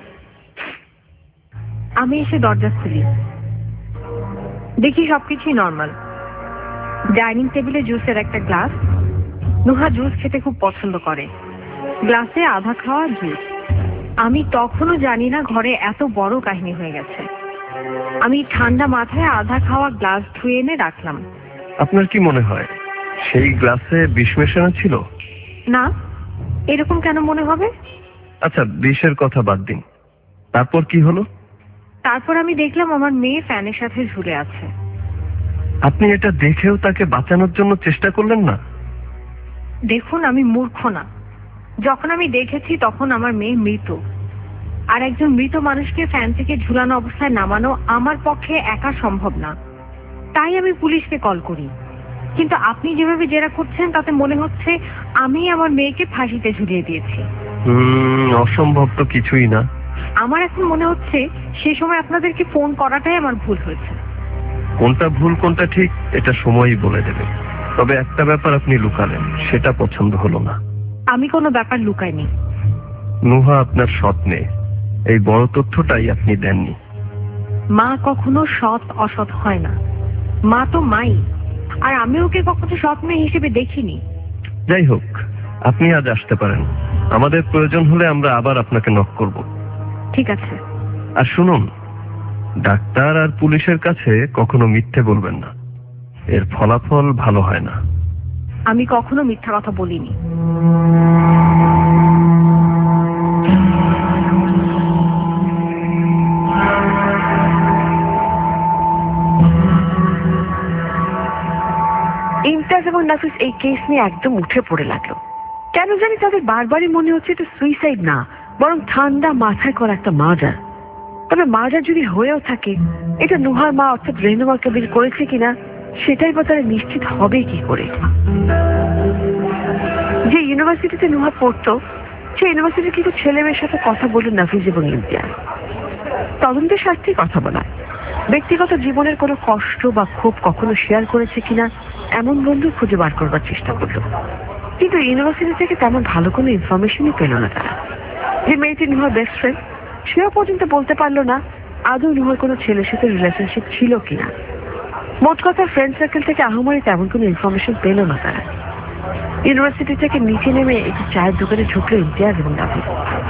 আমি এসে দরজা খুলি, দেখি সবকিছুই নর্মাল। ডাইনিং টেবিলে জুসের একটা গ্লাস, নুহা জুস খেতে খুব পছন্দ করে, গ্লাসে আধা খাওয়া জুস। আমি তখনও জানি না ঘরে এত বড় কাহিনী হয়ে গেছে। আমি ঠান্ডা মাথায় আধা খাওয়া গ্লাস ধুয়ে এনে রাখলাম। আপনার কি মনে হয় সেই গ্লাসে বিষ মেশানো ছিল? না, এরকম কেন মনে হবে? আচ্ছা, বিষের কথা বাদ দিন, তারপর কি হলো? তারপর আমি দেখলাম আমার মেয়ে ফ্যানের সাথে ঝুলে আছে। আপনি এটা দেখেও তাকে বাঁচানোর জন্য চেষ্টা করলেন না? দেখুন, আমি মূর্খ না। যখন আমি দেখেছি তখন আমার মেয়ে মৃত, আর একজন মৃত মানুষকে ফ্যান থেকে ঝুলানো অবস্থায় নামানো আমার পক্ষে একা সম্ভব না। তাই আমি পুলিশকে কল করি। কিন্তু আপনি যেভাবে জেরা করছেন তাতে মনে হচ্ছে আমি আমার মেয়েকে ফাঁসিতে ঝুলিয়ে দিয়েছি। হুম, অসম্ভব তো কিছুই না। আমার এখন মনে হচ্ছে সেই সময় আপনাদেরকে ফোন করাটাই আমার ভুল হয়েছে। কোনটা ভুল কোনটা ঠিক এটা সময়ই বলে দেবে। তবে একটা ব্যাপার আপনি লুকালেন, সেটা পছন্দ হলো না। আমি কোনো ব্যাপার লুকাইনি। নুহা আপনার সৎ মেয়ে, এই বড় তথ্যটাই আপনি দেননি। মা কখনো সৎ অসৎ হয় না, মা তো মাই, আর আমি ওকে কখনো সৎ মেয়ে হিসেবে দেখিনি। যাই হোক, আপনি আজ আসতে পারেন, আমাদের প্রয়োজন হলে আমরা আবার আপনাকে নক করব। ঠিক আছে। আর শুনুন, ডাক্তার আর পুলিশের কাছে কখনো মিথ্যে বলবেন না, এর ফলাফল ভালো হয় না। আমি কখনো মিথ্যা কথা বলিনি। ইমতাজ এবং নাফিস এই কেস নিয়ে একদম উঠে পড়ে লাগলো। কেন জানি তাদের বারবারই মনে হচ্ছে এটা সুইসাইড না, বরং ঠান্ডা মাথায় করা একটা মার্ডার। তবে মার্ডার যদি হয়েও থাকে, এটা নুহার মা অর্থাৎ রেহনুমা কবির করেছে কিনা সেটাই বা তারা নিশ্চিত হবে কি করে। যে ইউনিভার্সিটিতে নুহা পড়তো সেই ইউনিভার্সিটির কিছু ছেলে মেয়ের সাথে কথা বলুন নাফিস এবং ইমতিয়াজ। তদন্তের স্বার্থে কথা বলা, ব্যক্তিগত জীবনের কোনো কষ্ট বা ক্ষোভ কখনো শেয়ার করেছে কিনা এমন বন্ধু খুঁজে বার করবার চেষ্টা করলো। কিন্তু ইউনিভার্সিটি থেকে তেমন ভালো কোনো ইনফরমেশনই পেল না তারা। যে মেয়েটি নুহার বেস্ট ফ্রেন্ড, সেও পর্যন্ত বলতে পারলো না আদৌ নুহার কোনো ছেলের সাথে রিলেশনশিপ ছিল কিনা। মোট কথা, ফ্রেন্ড সার্কেল থেকে আহামরি তেমন কোনো ইনফরমেশন পেল না তারা। ইউনিভার্সিটি থেকে নিচে নেমে একটি চায়ের দোকানে ঢুকলো ইমতিয়াজ এবং নাফিস।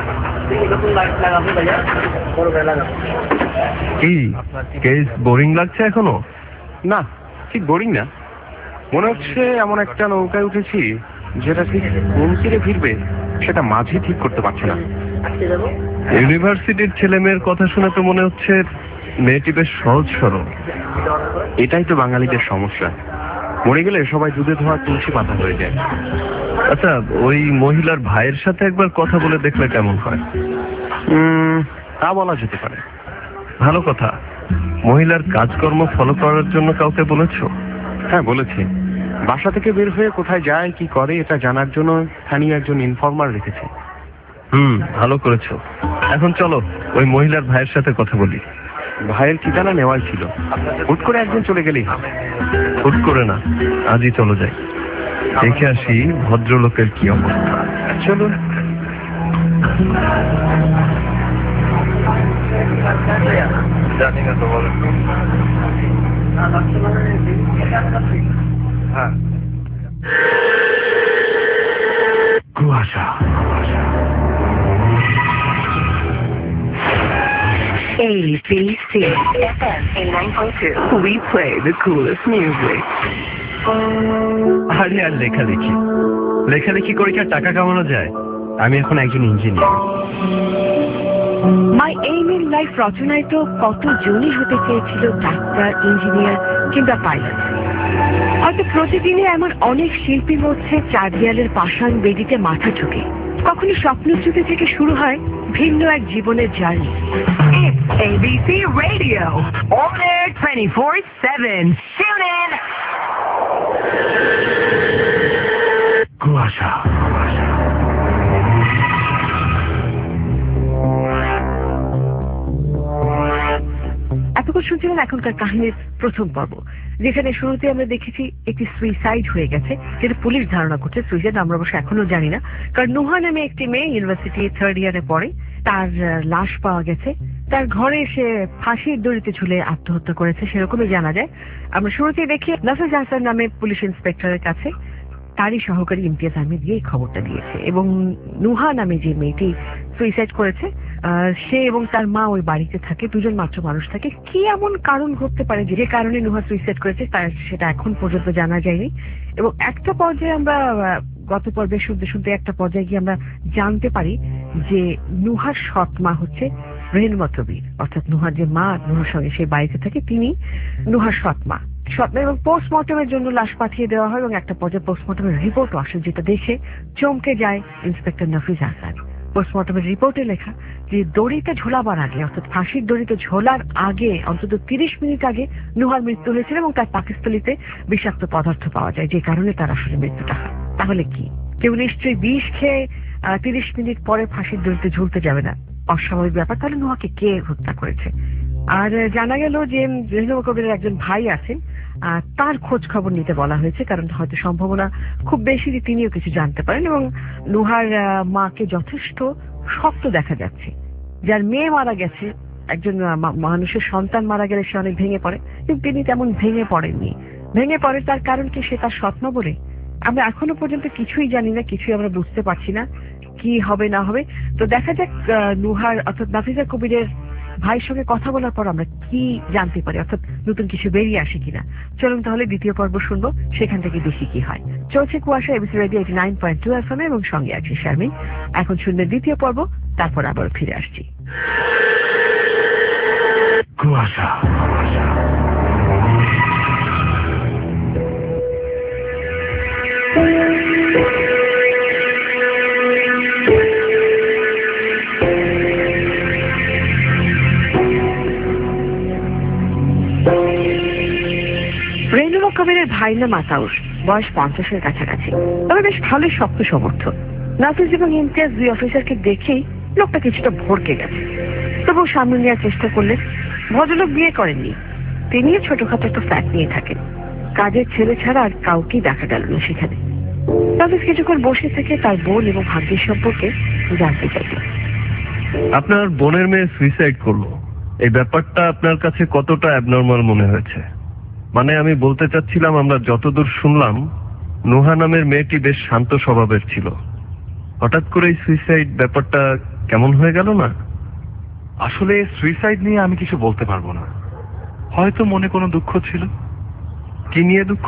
কি কেস বোরিং লাগছে এখনো? না, ঠিক বোরিং না, মনে হচ্ছে এমন একটা নৌকায় উঠেছি যেটা ঠিক কোন তীরে ফিরবে সেটা মাঝে ঠিক করতে পারছে না। ইউনিভার্সিটির ছেলে মেয়ের কথা শুনে তো মনে হচ্ছে মেয়েটি বেশ সহজ সরল। এটাই তো বাঙালিদের সমস্যা, মরে গেলে সবাই দুধে ধোয়া তুলসী পাতা হয়ে যায়। আচ্ছা, ওই মহিলার ভাইয়ের সাথে একবার কথা বলে দেখলে কেমন হয়? উম, তা বলা যেতে পারে। ভালো কথা। মহিলার কাজকর্ম ফলো করার জন্য কাউকে বলেছো? হ্যাঁ, বলেছি। বাসা থেকে বের হয়ে কোথায় যায় কি করে এটা জানার জন্য স্থানীয় একজন ইনফর্মার রেখেছে। হুম, ভালো করেছো। এখন চলো ওই মহিলার ভাইয়ের সাথে কথা বলি। ভাইয়ের ঠিকানা নেওয়াই ছিল, হুট করে একদিন চলে গেলেই হবে। হুট করে না, আজই চলো যাই, দেখে আসি ভদ্রলোকের কি অবস্থা। চলুন। কুয়াশা। A B C F M eighty-nine point two. We play the coolest music. আরে আর লেখালেখি, লেখালেখি করে কি আর টাকা কামানো যায়? আমি এখন একজন engineer. My aim in life রচনায় তো কতজনই হতে চেয়েছিল ডাক্তার, ইঞ্জিনিয়ার কিংবা পাইলট। হয়তো প্রতিদিনে এমন অনেক শিল্পী হচ্ছে চার দেয়ালের পাষাণ বেদিতে মাথা ঠুকে। কখনো স্বপ্নচ্যুতি থেকে শুরু হয় ভিন্ন এক জীবনের journey. It's A B C Radio, on air twenty-four seven. Tune in. কুয়াশা। এতক্ষণ শুনছিলেন এখনকার কাহিনীর প্রথম পর্ব, যেখানে শুরুতে আমরা দেখেছি একটি সুইসাইড হয়ে গেছে, যেটা পুলিশ ধারণা করছে সুইসাইড। আমরা অবশ্য এখনো জানি না, কারণ নুহা নামে একটি মেয়ে ইউনিভার্সিটি থার্ড ইয়ারে পড়ে, তার লাশ পাওয়া গেছে। তার ঘরে সে ফাঁসির দড়িতে ঝুলে আত্মহত্যা করেছে, সেরকমই জানা যায়। আমরা শুরুতেই দেখি নাফিজ আহসান নামে পুলিশ ইন্সপেক্টরের কাছে তারই সহকারী ইমতিয়াজ আহমেদ গিয়ে খবরটা দিয়েছে, এবং নুহা নামে যে মেয়েটি সুইসাইড করেছে সে এবং তার মা ওই বাড়িতে থাকে, দুজন মাত্র মানুষ থাকে। কি এমন কারণ ঘটতে পারে যে কারণে নুহা সুইসাইড করেছে তার সেটা এখন পর্যন্ত জানা যায়নি। এবং একটা পর্যায়ে আমরা গত পর্বে শুনতে শুনতে একটা পর্যায়ে গিয়ে আমরা জানতে পারি যে নুহার সৎ মা হচ্ছে রেহনুমা কবির, অর্থাৎ নুহার যে মা নুহার সঙ্গে সেই বাড়িতে থাকে তিনি নুহার সৎ মা। সৎ মা এবং পোস্টমর্টমের জন্য লাশ পাঠিয়ে দেওয়া হয়, এবং একটা পর্যায়ে পোস্টমর্টমের রিপোর্টও আসে, যেটা দেখে চমকে যায় ইন্সপেক্টর নাফিজ আহসান। পোস্টমর্টমের রিপোর্টে লেখা যে দড়িতে ঝোলাবার আগে, অর্থাৎ ফাঁসির দড়িতে ঝোলার আগে অন্তত তিরিশ মিনিট আগে নুহার মৃত্যু হয়েছিল, এবং তার পাকস্থলীতে বিষাক্ত পদার্থ পাওয়া যায়, যে কারণে তার আসলে মৃত্যুটা হয়। তাহলে কি কেউ নিশ্চয়ই বিষ খেয়ে তিরিশ মিনিট পরে ফাঁসির দড়িতে ঝুলতে যাবে না, অস্বাভাবিক ব্যাপার। তাহলে নুহাকে কে হত্যা করেছে? আর জানা গেল যে রেহনুমা কবিরের একজন ভাই আছেন, তার খোঁজ খবর নিতে বলা হয়েছে, কারণ হয়তো সম্ভাবনা খুব বেশি যে তিনিও কিছু জানতে পারেন। এবং নুহার মাকে যথেষ্ট শক্ত দেখা যাচ্ছে, যার মেয়ে মারা গেছে, একজন মানুষের সন্তান মারা গেলে সে অনেক ভেঙে পড়ে, কিন্তু তিনি তেমন ভেঙে পড়েননি। ভেঙে পড়ে তার কারণ কি? সে তার স্বপ্ন বলে। আমরা এখনো পর্যন্ত কিছুই জানি না, কিছুই আমরা বুঝতে পারছি না কি হবে না হবে। তো দেখা যাক নুহার অর্থাৎ নাফিজা কবিরের ভাইয়ের সঙ্গে কথা বলার পর আমরা কি জানতে পারি, অর্থাৎ নতুন কিছু বেরিয়ে আসে কিনা। চলুন তাহলে দ্বিতীয় পর্ব শুনবো, সেখান থেকে দেখি কি হয়। চলছে কুয়াশা, ABC radio eighty nine point two F M, এবং সঙ্গে আছি শারমিন। এখন শুনবেন দ্বিতীয় পর্ব, তারপর আবার ফিরে আসছি। কুয়াশা। রেহনুমা কবিরের ভাই নাম আতাউর, বয়স পঞ্চাশের কাছাকাছি, তবে বেশ ভালোই শক্ত সমর্থ। নাফিজ এবং ইমতিয়াজ দুই অফিসারকে দেখেই লোকটা কিছুটা ভড়কে গেছে, তবু সামনে নেওয়ার চেষ্টা করলেন। ভদ্রলোক বিয়ে করেননি, তিনিও ছোটখাটো একটা ফ্ল্যাট নিয়ে থাকেন, কাজের ছেলে ছাড়া আর কাউকেই দেখা গেল না সেখানে। নাফিজ কিছুক্ষণ বসে থেকে তার বোন এবং ভাগ্যের সম্পর্কে জানতে চাইলেন। আপনার বোনের মেয়ে সুইসাইড করলো, এই ব্যাপারটা আপনার কাছে কতটা অ্যাবনর্মাল মনে হয়েছে? মানে আমি বলতে চাচ্ছিলাম, আমরা যতদূর শুনলাম নুহা নামের মেয়েটি বেশ শান্ত স্বভাবের ছিল, হঠাৎ করে এই সুইসাইড ব্যাপারটা কেমন হয়ে গেল না? আসলে সুইসাইড নিয়ে আমি কিছু বলতে পারবো না, হয়তো মনে কোনো দুঃখ ছিল। কি নিয়ে দুঃখ?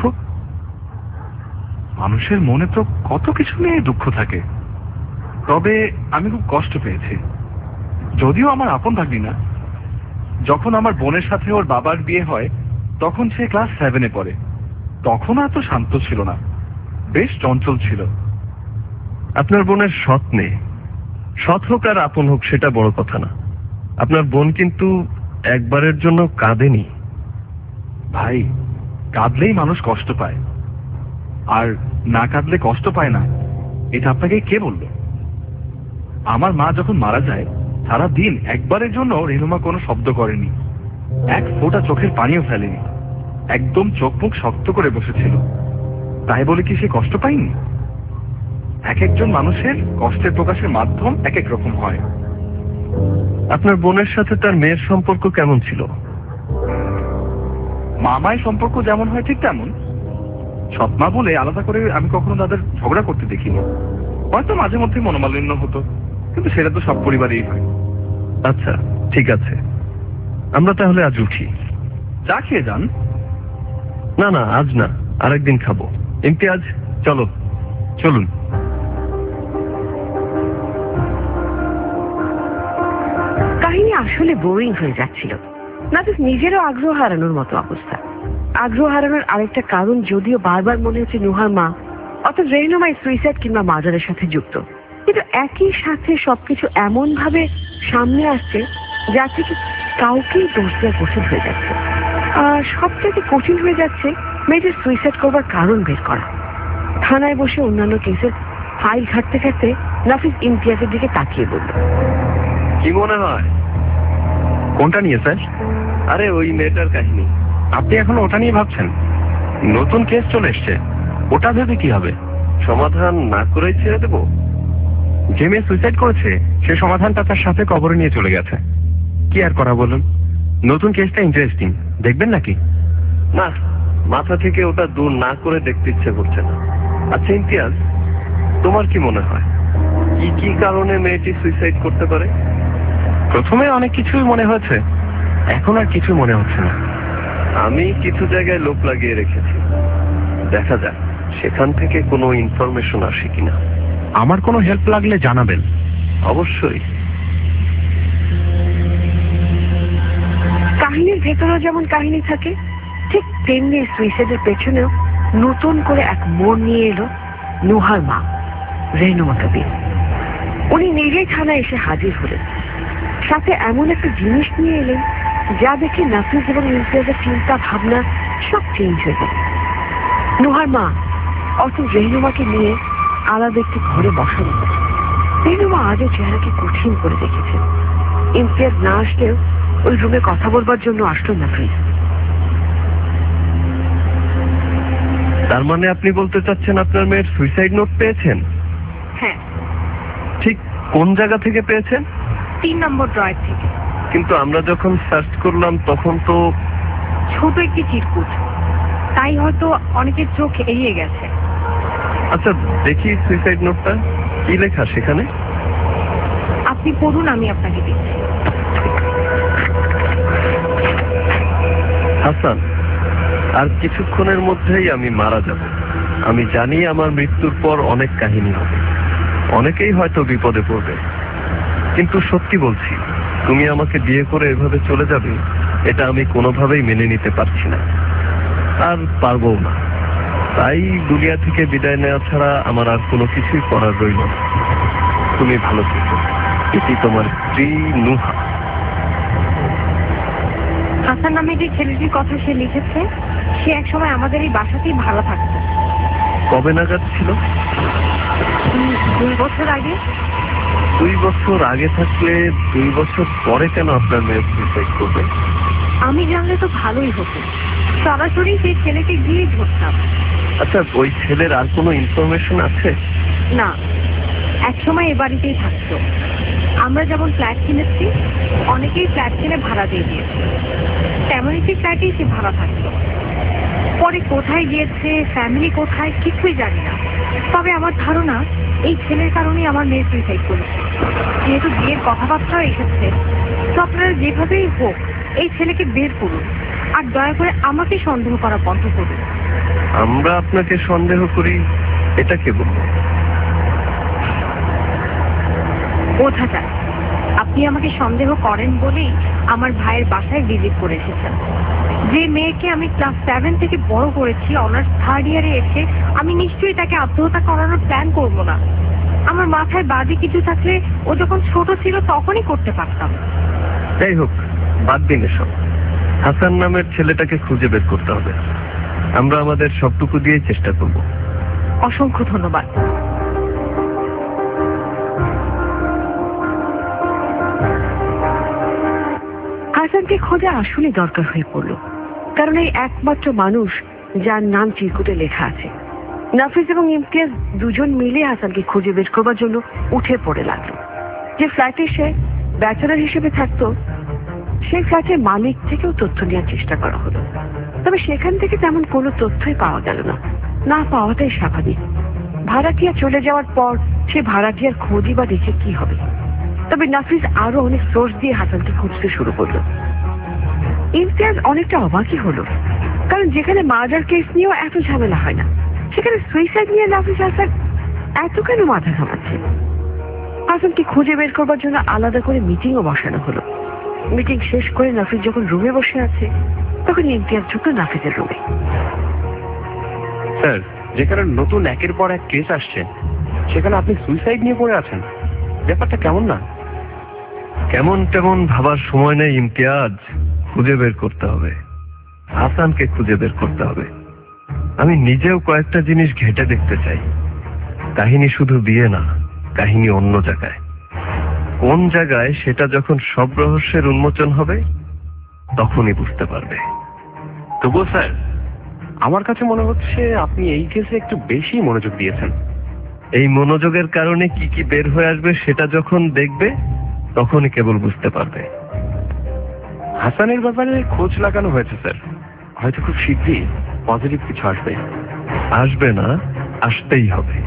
মানুষের মনে তো কত কিছু নিয়ে দুঃখ থাকে, তবে আমি খুব কষ্ট পেয়েছি। যদিও আমার আপন ভাগ্নি না, যখন আমার বোনের সাথে ওর বাবার বিয়ে হয় তখন সে ক্লাস সেভেনে পড়ে। তখন এত শান্ত ছিল না, বেশ চঞ্চল ছিল। আপনার বোনের সৎ নেই, সৎ হোক আর আপন হোক সেটা বড় কথা না। আপনার বোন কিন্তু একবারের জন্য কাঁদেনি। ভাই, কাঁদলেই মানুষ কষ্ট পায়, আর না কাঁদলে কষ্ট পায় না, এটা আপনাকে কে বলল? আমার মা যখন মারা যায় সারা দিন একবারের জন্য রেহনুমা কোনো শব্দ করেনি, এক ফোঁটা চোখের পানিও ফেলেনি, একদম চোখ মুখ শক্ত করে বসেছিল। তাই বলে কি সে কষ্ট পায়নি? এক একজন মানুষের কষ্টের প্রকাশের মাধ্যম এক এক রকম হয়। আপনার বোনের সাথে তার মেয়ের সম্পর্ক কেমন ছিল? মামায় সম্পর্ক যেমন হয় ঠিক তেমন। সৎমা বলে আলাদা করে আমি কখনো তাদের ঝগড়া করতে দেখিনি। হয়তো মাঝে মধ্যে মনোমালিন্য হতো, কিন্তু সেটা তো সব পরিবারেই হয়। আচ্ছা ঠিক আছে, আমরা তাহলে আজ উঠি। চা খেয়ে যান। না না, আজ না, আরেকদিন খাবো। ইমতিয়াজ চলো। চলুন। কাহিনী আসলে বোরিং হয়ে যাচ্ছিল। নাফিস নিজেরও আগ্রহ হারানোর মতো অবস্থা। আগ্রহ হারানোর আরেকটা কারণ যদিও বারবার মনে হচ্ছে নুহার মা অর্থাৎ রেহনুমাই সুইসাইড কিংবা মার্ডারের সাথে যুক্ত, কিন্তু একই সাথে সবকিছু এমন ভাবে সামনে আসছে যা থেকে কাউকেই দোষ দেওয়া কঠিন হয়ে যাচ্ছে। আর সবথেকে কঠিন হয়ে যাচ্ছে মেয়েদের সুইসাইড করবার কারণ বের করা। থানায় বসে অন্যান্য কেসের ফাইল ঘাটতে ঘাটতে নাফিস ইমতিয়াজের দিকে তাকিয়ে বলল, কি মনে হয়? কোনটা নিয়ে স্যার? আরে ওই মেয়েটার কাহিনী। আপনি এখন ওটা নিয়ে ভাবছেন? নতুন কেস চলে এসছে, ওটা ভেবে কি হবে? সমাধান না করেই ছেড়ে দেবো? যে মেয়ে সুইসাইড করেছে সে সমাধানটা তার সাথে কবরে নিয়ে চলে গেছে। কি আর করা বলুন? নতুন কেসটা ইন্টারেস্টিং, দেখবেন নাকি? না, মাথা থেকে ওটা দূর না করে দেখতে ইচ্ছে করছে না। আচ্ছা ইমতিয়াজ, তোমার কি মনে হয় কি কি কারণে মেয়েটি সুইসাইড করতে পারে? প্রথমে অনেক কিছুই মনে হয়েছে, এখন আর কিছু মনে হচ্ছে না। আমি কিছু জায়গায় লোক লাগিয়ে রেখেছি, দেখা যাক সেখান থেকে কোনো ইনফরমেশন আসে কিনা। আমার কোনো হেল্প লাগলে জানাবেন। অবশ্যই। কাহিনীর ভেতরেও যেমন কাহিনী থাকে, ঠিক তেমনি সুইসাইডের পেছনেও নতুন করে এক মোড় নিয়ে এলো নুহার মা রেহনুমা কবির। উনি নিজেই থানায় এসে হাজির হলেন, সাথে এমন একটা জিনিস নিয়ে এলেন যা দেখে নাফিস এবং ইমতিয়াজের চিন্তা ভাবনা সব চেঞ্জ হয়ে গেল। নুহার মা অর্থাৎ রেহনুমাকে নিয়ে আলাদা একটি ঘরে বসানো। রেহনুমা আজও চেহারাকে কঠিন করে রেখেছে। ইমতিয়াজ না আসলেও ওই রুমে কথা বলবার জন্য আসলো নাফিস। তার মানে আপনি বলতে চাচ্ছেন আপনার মেয়ের সুইসাইড নোট পেয়েছেন? হ্যাঁ, ঠিক কোন জায়গা থেকে পেয়েছেন? তিন নম্বর ড্রয়ার থেকে। কিন্তু আমরা যখন সার্চ করলাম তখন তো ছোট একটি চিরকুট, তাই হয়তো অনেকের চোখ এড়িয়ে গেছে। আচ্ছা দেখি সুইসাইড নোটটা, কি লেখা সেখানে? আপনি পড়ুন, আমি আপনাকে দিচ্ছি। হাসান, আর কিছুক্ষণের মধ্যেই আমি মারা যাব। আমি জানি আমার মৃত্যুর পর অনেক কাহিনী হবে, অনেকেই হয়তো বিপদে পড়বে, কিন্তু সত্যি বলছি তুমি আমাকে বিয়ে করে এভাবে চলে যাবে এটা আমি কোনোভাবেই মেনে নিতে পারছি না, আর পারবো না। তাই দুনিয়া থেকে বিদায় নেওয়া ছাড়া আমার আর কোনো কিছুই করার রইল না। তুমি ভালো থেকো। এটি তোমার স্ত্রী নুহা। হাসান নামে যে ছেলেটির কথা সে লিখেছে, সে একসময় আমাদের এই বাসাতেই ভালো থাকতো। কবে নাগাদ ছিল? দুই বছর আগে। দুই বছর আগে থাকলে দুই বছর পরে কেন আপনার মেয়ে সুইসাইড করবে? আমি জানলে তো ভালোই হতো, সরাসরি সেই ছেলেকে গিয়ে ধরতাম। আচ্ছা ওই ছেলের আর কোনো ইনফরমেশন আছে? না, একসময় এ বাড়িতেই থাকতো। আমরা যেমন ফ্ল্যাট কিনেছি, অনেকেই ফ্ল্যাট কিনে ভাড়া দিয়ে দিয়েছে, তেমন একটি ফ্ল্যাটেই সে ভাড়া থাকতো। পরে কোথায় গিয়েছে, ফ্যামিলি কোথায়, কিছুই জানি না। তবে আমার ধারণা এই ছেলের কারণেই আমার মেয়ে সুইসাইড করেছে। যেহেতু বিয়ের কথাবার্তাও এসেছে, তো আপনারা যেভাবেই হোক এই ছেলেকে বের করুন, আর দয়া করে আমাকে সন্দেহ করা বন্ধ করুন। আমরা আপনাকে সন্দেহ করি এটা কে বলবো? বোঝা যায় আপনি আমাকে সন্দেহ করেন বলেই আমার ভাইয়ের বাসায় ভিজিট করে এসেছেন। যে মেয়েকে আমি ক্লাস সেভেন থেকে বড় করেছি, অনার্স থার্ড ইয়ারে এসে আমি নিশ্চয়ই তাকে আত্মহত্যা করানোর প্ল্যান করবো না। আমার মাথায় বাজে কিছু থাকলে ও যখন ছোট ছিল তখনই করতে পারতাম। যাই হোক, বাদ দিন এসব। হাসান নামের ছেলেটাকে খুঁজে বের করতে হবে। আমরা আমাদের সবটুকু দিয়ে চেষ্টা করব। অসংখ্য ধন্যবাদ। হাসানকে খোঁজা আসলে দরকার হয়ে পড়ল, কারণ এই একমাত্র মানুষ যার নাম চিরকুটে লেখা আছে। নাফিস এবং ইমতিয়াজ দুজন মিলে হাসানকে খুঁজে বের করবার জন্য উঠে পড়ে লাগলো। যে ফ্ল্যাটে সে ব্যাচেলার হিসেবে থাকতো, সেই ফ্ল্যাটের মালিক থেকেও তথ্য নেওয়ার চেষ্টা করা হলো, তবে সেখান থেকে তেমন কোনো তথ্যই পাওয়া গেল না। না পাওয়াটাই স্বাভাবিক। ভাড়াটিয়া চলে যাওয়ার পর সে ভাড়াটিয়ার খোঁজই বা দেখে কি হবে। তবে নাফিস আরো অনেক সোর্স দিয়ে হাসানকে খুঁজতে শুরু করলো। ইমতিয়াজ অনেকটা অবাকই হলো, কারণ যেখানে মার্ডার কেস নিয়েও এত ঝামেলা হয় না, সেখানে সুইসাইড নিয়ে নাফিস হাসান এত কেন মাথা ঘামাচ্ছে? হাসানকে খুঁজে বের করবার জন্য আলাদা করে মিটিংও বসানো হলো। মিটিং শেষ করে নাফিস যখন রুমে বসে আছে তখন ইমতিয়াজ ঢুকলো নাফিসের রুমে। স্যার, যেখানে নতুন একের পর এক কেস আসছে সেখানে আপনি সুইসাইড নিয়ে পড়ে আছেন, ব্যাপারটা কেমন না? কেমন তেমন ভাবার সময় নেই ইমতিয়াজ, খুঁজে বের করতে হবে, হাসানকে খুঁজে বের করতে হবে। আমি নিজেও কয়েকটা জিনিস ঘেঁটে দেখতে চাই। কাহিনী শুধু বিয়ে না, কাহিনী অন্য জায়গায়। কোন জায়গায় সেটা যখন সব রহস্যের উন্মোচন হবে তখনই বুঝতে পারবে। তবুও স্যার, আমার কাছে মনে হচ্ছে আপনি এই কেসে একটু বেশি মনোযোগ দিয়েছেন। এই মনোযোগের কারণে কি কি বের হয়ে আসবে সেটা যখন দেখবে তখনই কেবল বুঝতে পারবে। হাসানের ব্যাপারে খোঁজ লাগানো হয়েছে স্যার, হয়তো খুব শীঘ্রই পজিটিভ কিছু আসবে। আসবে না, আসতেই হবে।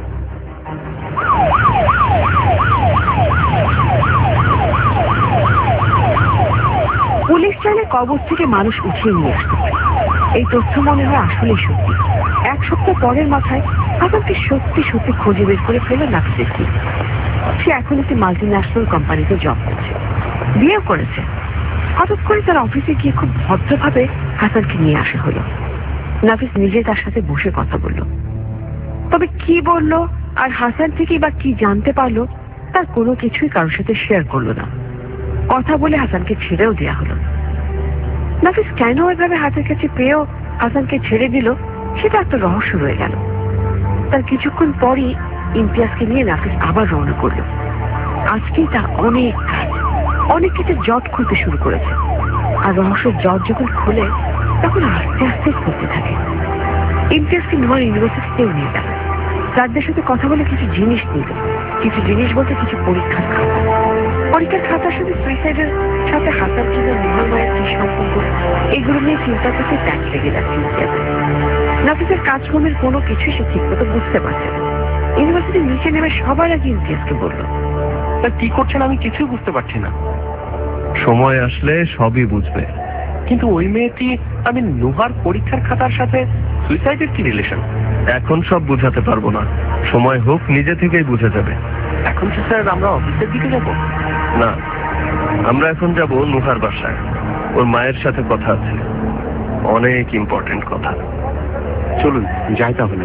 পুলিশ চাইলে কবর থেকে মানুষ উঠিয়ে নিয়ে আসতে পারে। এই তথ্য মনে হয় আসলে সত্যি। এক সপ্তাহ পরের মাথায় হাসানকে সত্যি সত্যি খুঁজে বের করে ফেলে নাফিসের টিম। সে এখন একটি মাল্টি ন্যাশনাল কোম্পানিতে জব করছে, বিয়েও করেছে। হঠাৎ করে তার অফিসে গিয়ে খুব ভদ্রভাবে হাসানকে নিয়ে আসা হলো। নাফিস নিজে তার সাথে বসে কথা বলল। তবে কি বলল আর হাসান থেকে বা কি জানতে পারলো তার কোনো কিছুই কারোর সাথে শেয়ার করলো না। কথা বলে হাসানকে ছেড়েও দেওয়া হলো। নাফিস কেন এভাবে হাতের কাছে পেয়েও হাসানকে ছেড়ে দিল সেটা একটা রহস্য রয়ে গেল। তার কিছুক্ষণ পরই ইমতিয়াজকে নিয়ে নাফিস আবার রওনা করলো। আজকেই তার অনেক কাজ, অনেক কিছু জট খুলতে শুরু করেছে। আর রহস্যের জট যখন খুলে তখন আস্তে আস্তে খুলতে থাকে। ইমতিয়াজকে নোয়ার ইউনিভার্সিটিতেও নিয়ে গেল। তাদের সাথে কথা বলে কিছু জিনিস নিল। কিছু জিনিস বলতে কিছু পরীক্ষার খাতা। পরীক্ষার খাতার সাথে সুইসাইডের সাথে হাসান কিনা নোহার মায়ের কি সম্পর্ক, এগুলো নিয়ে চিন্তা করতে ট্যাক্স লেগে যাচ্ছে ইমতিয়াজের। নাফিসের কাজকর্মের কোনো কিছুই সে ঠিক মতো বুঝতে পারছে না। ইউনিভার্সিটির নিচে নেমে সবার আগে ইমতিয়াজকে বলল, স্যার কি করছেন আমি কিছুই বুঝতে পারছি না। সময় আসলে সবই বুঝবে। কিন্তু ওই মেয়েটি, আমি নুহার পরীক্ষার খাতার সাথে সুইসাইডের কি রিলেশন? এখন সব বুঝাতে পারবো না, সময় হোক নিজে থেকেই বুঝে যাবে। এখন কি স্যার আমরা অফিসের দিকে যাব? না, আমরা এখন যাব নুহার বাসায়। ওর মায়ের সাথে কথা আছে, অনেক ইম্পর্টেন্ট কথা। চলুন যাই তাহলে।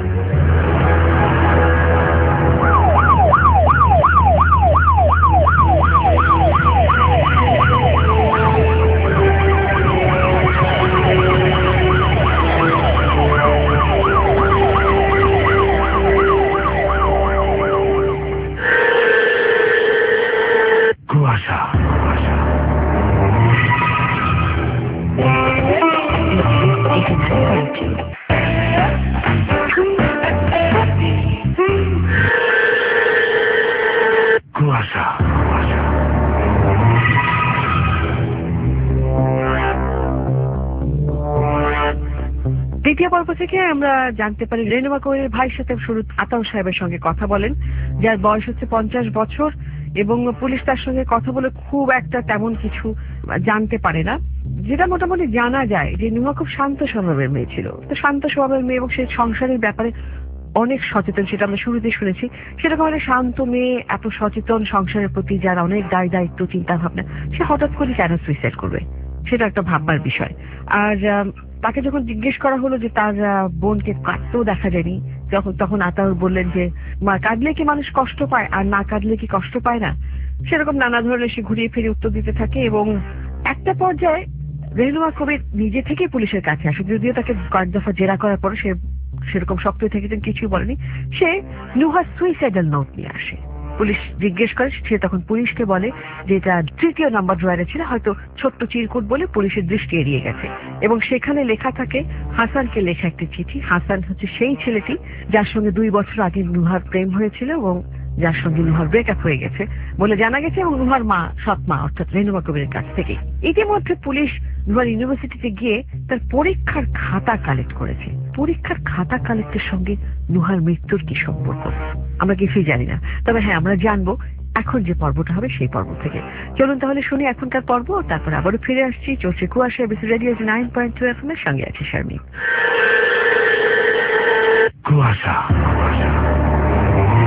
কুয়াশা কুয়াশা দ্বিতীয় পর্ব থেকে আমরা জানতে পারি রেনুমা কোহেলের ভাইয়ের সাথে শুরু আতাউর সাহেবের সঙ্গে কথা বলেন, যার বয়স হচ্ছে পঞ্চাশ বছর এবং পুলিশ তার সঙ্গে কথা বলে খুব একটা তেমন কিছু জানতে পারে না। যেটা মোটামুটি জানা যায় যে নুমা খুব শান্ত স্বভাবের মেয়ে ছিল। তো শান্ত স্বভাবের মেয়ে এবং সে সংসারের ব্যাপারে অনেক সচেতন, সেটা আমরা শুরুতে শুনেছি। সেরকম একটা শান্ত মেয়ে, এত সচেতন, সংসারের প্রতি যার অনেক দায় দায়িত্ব, চিন্তা ভাবনা, সে হঠাৎ করে কেন সুইসাইড করবে সেটা একটা ভাববার বিষয়। আর তাকে যখন জিজ্ঞেস করা হলো যে তার বোনকে কাঁদতেও দেখা যায়নি, যখন তখন আতাউর বললেন যে কাঁদলে কি মানুষ কষ্ট পায় আর না কাঁদলে কি কষ্ট পায় না, সেরকম নানা ধরনের সে ঘুরিয়ে ফিরে উত্তর দিতে থাকে। এবং একটা পর্যায়ে রেনুমা কবির নিজে থেকে পুলিশের কাছে আসে, যদিও তাকে কয়েক দফা জেরা করার পরে সে সেরকম শক্ত থেকেছেন, কিছুই বলেনি। সে নুহার সুইসাইডাল নোট নিয়ে আসে। পুলিশ জিজ্ঞেস করে, সে তখন পুলিশকে বলে যে এটা তৃতীয় নাম্বার ড্রয়ারে ছিল, হয়তো ছোট্ট চিরকুট বলে পুলিশের দৃষ্টি এড়িয়ে গেছে। এবং সেখানে লেখা থাকে হাসানকে লেখা একটি চিঠি। হাসান হচ্ছে সেই ছেলেটি যার সঙ্গে দুই বছর আগে নুহার প্রেম হয়েছিল এবং যার সঙ্গে নুহার ব্রেকআপ হয়ে গেছে বলে জানা গেছে, এবং নুহার মা, সৎ মা অর্থাৎ রেনুমা কবিরের কাছ থেকে। ইতিমধ্যে পুলিশ নুহার ইউনিভার্সিটিতে গিয়ে তার পরীক্ষার খাতা কালেক্ট করেছে। পরীক্ষার খাতা কালেক্টের সঙ্গে নুহার মৃত্যুর কি সম্পর্ক আমরা কিছুই জানি না। তবে হ্যাঁ, আমরা জানবো এখন যে পর্বটা হবে সেই পর্ব থেকে। চলুন তাহলে শুনি এখনকার পর্ব, তারপর আবারও ফিরে আসছি। চলছে কুয়াশা, ABC radio nine point two F M এর সঙ্গে আছে শারমিন। কুয়াশা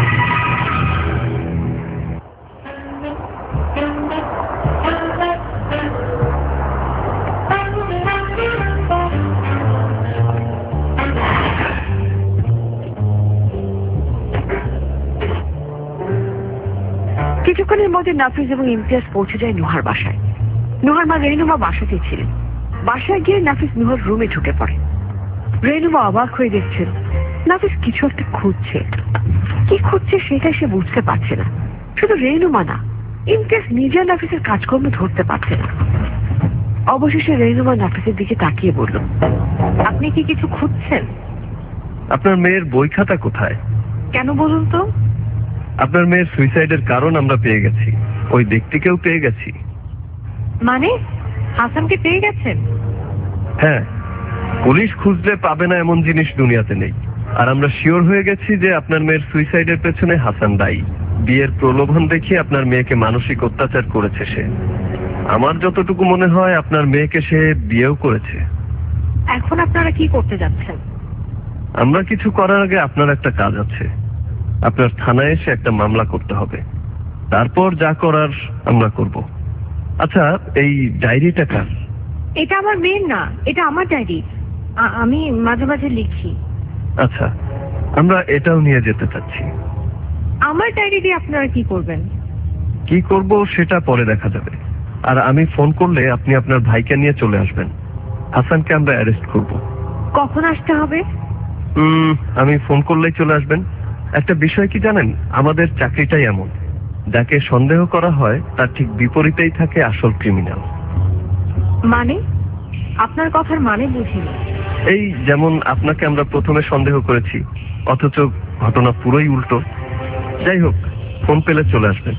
কিছুক্ষণের মধ্যে নাফিস এবং ইমতিয়াজ পৌঁছে যায় নুহার বাসায়। নুহার মা রেনুমা বাসাতেই ছিলেন। বাসায় গিয়ে নাফিস নুহার রুমে ঢুকে পড়ে। রেনুমা অবাক হয়ে দেখছেন নাফিস কিছু একটা খুঁজছে। কি খুঁজছে সেটাই সে বুঝতে পারছে না। শুধু রেনুমা না, ইমতিয়াজ নিজে নাফিসের কাজকর্ম ধরতে পারছে না। অবশেষে রেনুমা নাফিসের দিকে তাকিয়ে বলল, আপনি কি কিছু খুঁজছেন? আপনার মেয়ের বই খাতা কোথায়? কেন বলুন তো? আপনার মেয়ের সুইসাইডের কারণ আমরা পেয়ে গেছি, ওই ব্যক্তিকেও পেয়ে গেছি। মানে হাসানকে পেয়ে গেছেন? হ্যাঁ, পুলিশ খুঁজলে পাবে না এমন জিনিস দুনিয়াতে নেই। আর আমরা শিওর হয়ে গেছি যে আপনার মেয়ের সুইসাইডের পেছনে হাসান দায়ী। বিয়ের প্রলোভন দেখিয়ে আপনার মেয়েকে মানসিক অত্যাচার করেছে সে। আমার যতটুকু মনে হয় আপনার মেয়েকে সে বিয়েও করেছে। এখন আপনারা কি করতে যাচ্ছেন? আমরা কিছু করার আগে আপনার একটা কাজ আছে। আপনার থানায় এসে একটা মামলা করতে হবে, তারপর যা করার আমরা করব। আচ্ছা, এই ডায়েরিটা কার? এটা আমার মেয়ের না, এটা আমার ডায়েরি। আমি মাঝে মাঝে লিখি। আচ্ছা, আমরা এটাও নিয়ে যেতে চাচ্ছি। আমার ডায়েরি দিয়ে আপনারা কি করবেন? কি করব সেটা পরে দেখা যাবে। আর আমি ফোন করলে আপনি আপনার ভাইকে নিয়ে চলে আসবেন। হাসানকে আমরা অ্যারেস্ট করব। কখন আসতে হবে? হুম আমি ফোন করলেই চলে আসবেন। একটা বিষয় কি জানেন, আমাদের চাকরিটাই এমন, যাকে সন্দেহ করা হয় তার ঠিক বিপরীতেই থাকে আসল ক্রিমিনাল। মানে আপনার কথার মানে বুঝিনি। এই যেমন আপনাকে আমরা প্রথমে সন্দেহ করেছি, অথচ ঘটনা পুরোই উল্টো। যাই হোক, ফোন পেলে চলে আসবেন।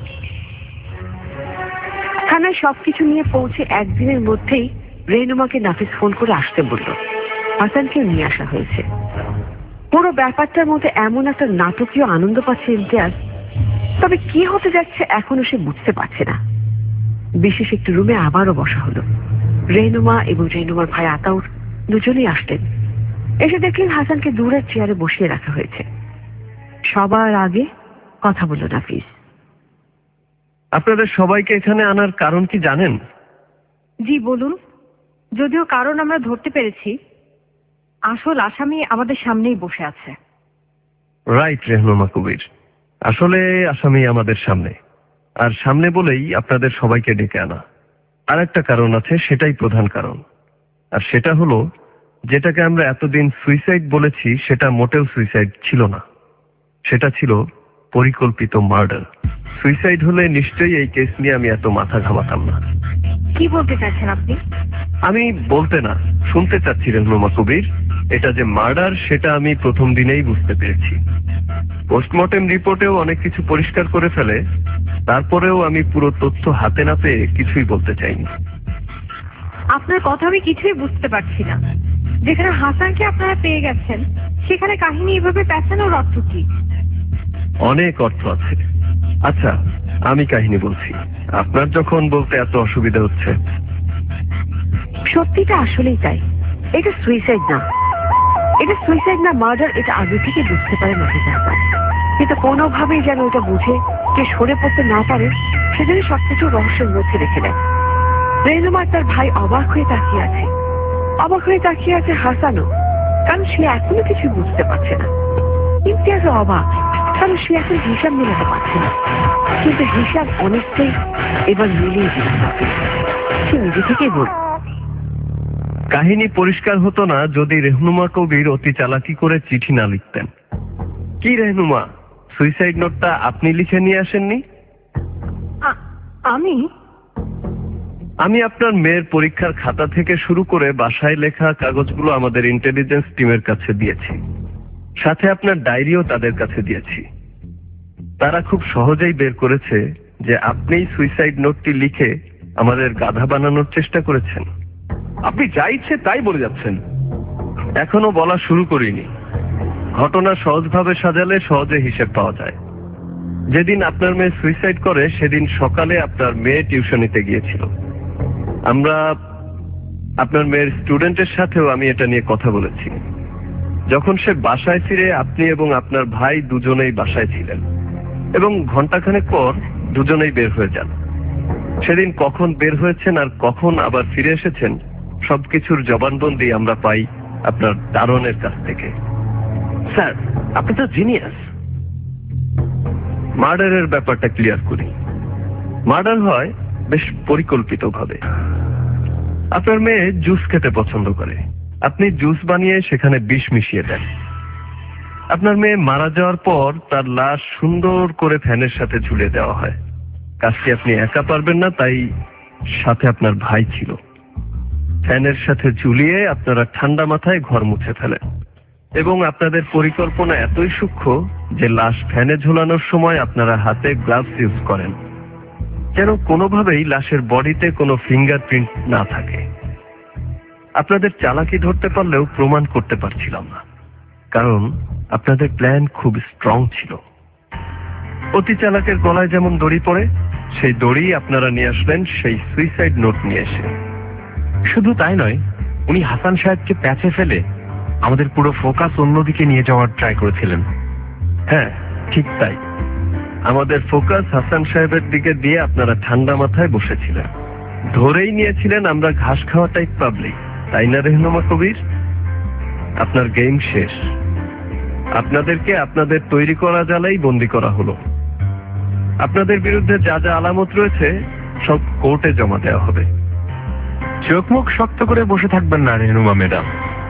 থানায় সবকিছু নিয়ে পৌঁছে একদিনের মধ্যেই রেনুমাকে নাফিস ফোন করে আসতে বলল। হাসানকেও নিয়ে আসা হয়েছে। পুরো ব্যাপারটার মধ্যে এমন একটা নাটকীয় আনন্দ পাচ্ছে ইমতিয়াজ, তবে কি হতে যাচ্ছে এখনো সে বুঝতে পারছে না। বিশেষ একটু রুমে আবারও বসা হলো। রেনুমা এবং রেনুমার ভাই আতাউর দুজনেই আসলেন। এসে দেখলেন হাসানকে দূরের চেয়ারে বসিয়ে রাখা হয়েছে। সবার আগে কথা বলল নাফিস। আপনাদের সবাইকে এখানে আনার কারণ কি জানেন? জি বলুন। যদিও কারণ আমরা ধরতে পেরেছি, আসল আসামি আমাদের সামনেই বসে আছে। রাইট রেহনুমা কবির, আসলে আসামি আমাদের সামনে, আর সামনে বলেই আপনাদের সবাইকে ডেকে আনা। আর একটা কারণ আছে, সেটাই প্রধান কারণ। আর সেটা হলো, যেটাকে আমরা এতদিন সুইসাইড বলেছি সেটা মোটেও সুইসাইড ছিল না, সেটা ছিল পরিকল্পিত মার্ডার। সুইসাইড হলে নিশ্চয়ই এই কেস নিয়ে আমি এত মাথা ঘামাতাম না। কি বলতে চাচ্ছেন আপনি? আমি বলতে না, শুনতে চাচ্ছি রেহনুমা কবির। এটা যে মার্ডার সেটা আমি প্রথম দিনেই বুঝতে পেরেছি। পোস্টমর্টেম রিপোর্টেও অনেক কিছু পরিষ্কার করে ফেলে, তারপরেও আমি পুরো তথ্য হাতে না পেয়ে কিছুই বলতে চাইনি। আপনার কথা আমি কিছুই বুঝতে পারছি না। যেখানে হাসানকে আপনারা পেয়ে গেছেন, সেখানে কাহিনী এভাবে পেঁচানোর অর্থ কি? অনেক অর্থ আছে। আচ্ছা, আমি কাহিনী বলছি, আপনার যখন বলতে এত অসুবিধা হচ্ছে। সত্যিটা আসলেই তাই, এটা সুইসাইড না। এটা সুইসাইড না মার্ডার, এটা আগে থেকে বুঝতে পারে নাফিস আহসান। কিন্তু কোনোভাবেই যেন এটা বুঝে কে সরে পড়তে না পারে, সেজন্য সবকিছু রহস্যের মধ্যে রেখে দেয়। রেনুমার তার ভাই অবাক হয়ে তাকিয়ে আছে। অবাক হয়ে তাকিয়ে আছে হাসানও, কারণ সে এখনো কিছু বুঝতে পারছে না। ইমতিয়াজও অবাক, কারণ সে এখন হিসাব মেলাতে পারছে না। কিন্তু হিসাব অনেকটাই এবার মিলিয়ে দিল নাফিস। সে নিজে থেকেই বলল, কাহিনী পরিষ্কার হতো না যদি রেহনুমা কবির অতি চালাকি করে চিঠি না লিখতেন। কি রেহনুমা, সুইসাইড নোটটা আপনি লিখে নিয়ে আসেননি? আমি আমি আপনার মেয়ের পরীক্ষার খাতা থেকে শুরু করে বাসায় লেখা কাগজগুলো আমাদের ইন্টেলিজেন্স টিমের কাছে দিয়েছি, সাথে আপনার ডায়েরিও তাদের কাছে দিয়েছি। তারা খুব সহজেই বের করেছে যে আপনিই সুইসাইড নোটটি লিখে আমাদের গাধা বানানোর চেষ্টা করেছেন। আপনি যা ইচ্ছে তাই বলে যাচ্ছেন। এখনো বলা শুরু করিনি। ঘটনা সহজভাবে সাজালে সহজে হিসেব পাওয়া যায়। যেদিন আপনার মেয়ে সুইসাইড করে সেদিন সকালে আপনার মেয়ে টিউশনিতে গিয়েছিল। আমরা আপনার মেয়ের স্টুডেন্টের সাথেও আমি এটা নিয়ে কথা বলেছি। যখন সে বাসায় ফিরে আপনি এবং আপনার ভাই দুজনেই বাসায় ছিলেন, এবং ঘন্টাখানেক পর দুজনেই বের হয়ে যান। সেদিন কখন বের হয়েছেন আর কখন আবার ফিরে এসেছেন সবকিছুর জবানবন্দি আমরা পাই আপনার দারোয়ানের কাছ থেকে। স্যার, আপনি তো জিনিয়াস। মার্ডারের ব্যাপারটা ক্লিয়ার করি। মার্ডার হয় বেশ পরিকল্পিতভাবে। আপনার মেয়ে জুস খেতে পছন্দ করে, আপনি জুস বানিয়ে সেখানে বিষ মিশিয়ে দেন। আপনার মেয়ে মারা যাওয়ার পর তার লাশ সুন্দর করে ফ্যানের সাথে ঝুলিয়ে দেওয়া হয়। কাজটি আপনি একা পারবেন না, তাই সাথে আপনার ভাই ছিল। ফ্যানের সাথে ঝুলিয়ে আপনারা ঠান্ডা মাথায় ঘর মুছে ফেলেন এবং আপনাদের পরিকল্পনা এতই সূক্ষ্ম যে লাশ ফ্যানে ঝুলানোর সময় আপনারা হাতে গ্লাভস ইউজ করেন যেন কোনোভাবেই লাশের বডিতে কোনো ফিঙ্গারপ্রিন্ট না থাকে। আপনাদের চালাকি ধরতে পারলেও প্রমাণ করতে পারছিলাম না, কারণ আপনাদের প্ল্যান খুব স্ট্রং ছিল। অতি চালাকের গলায় যেমন দড়ি পড়ে, সেই দড়ি আপনারা নিয়ে আসলেন সেই সুইসাইড নোট নিয়ে এসে। শুধু তাই নয়, উনি হাসান সাহেবকে প্যাচে ফেলে আমাদের পুরো ফোকাস অন্যদিকে নিয়ে যাওয়ার ট্রাই করেছিলেন। হ্যাঁ, ঠিক তাই। আমাদের ফোকাস হাসান সাহেবের দিকে দিয়ে আপনারা ঠান্ডা মাথায় বসেছিলেন, ধরেই নিয়েছিলেন আমরা ঘাস খাওয়া টাইপ পাবলিক, তাই না রেহনুমা কবির? আপনার গেম শেষ। আপনাদেরকে আপনাদের তৈরি করা জালেই বন্দি করা হলো। আপনাদের বিরুদ্ধে যা যা আলামত রয়েছে সব কোর্টে জমা দেওয়া হবে। চোখ মুখ শক্ত করে বসে থাকবেন না রেহনুমা ম্যাডাম।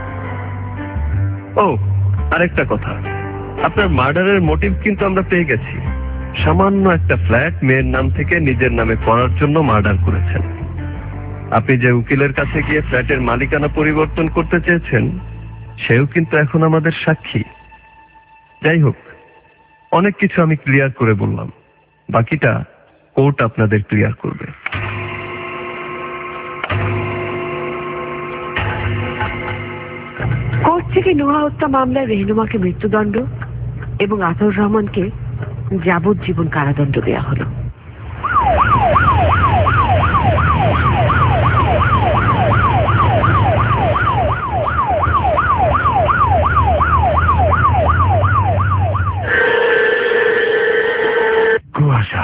ও, আরেকটা কথা, আপনার মার্ডারের মোটিভ কিন্তু আমরা পেয়ে গেছি। সামান্য একটা ফ্ল্যাট মেয়ের নাম থেকে নিজের নামে করার জন্য মার্ডার করেছেন। আপনি যে উকিলের কাছে গিয়ে ফ্ল্যাটের মালিকানা পরিবর্তন করতে চেয়েছেন, সেও কিন্তু এখন আমাদের সাক্ষী। যাই হোক, অনেক কিছু আমি ক্লিয়ার করে বললাম, বাকিটা কোর্ট আপনাদের ক্লিয়ার করবে। কোর্ট থেকে নুহা হত্যা মামলায় রেহনুমাকে মৃত্যুদণ্ড এবং আতাউর রহমানকে যাবজ্জীবন কারাদণ্ড দেওয়া হলো। কুয়াশা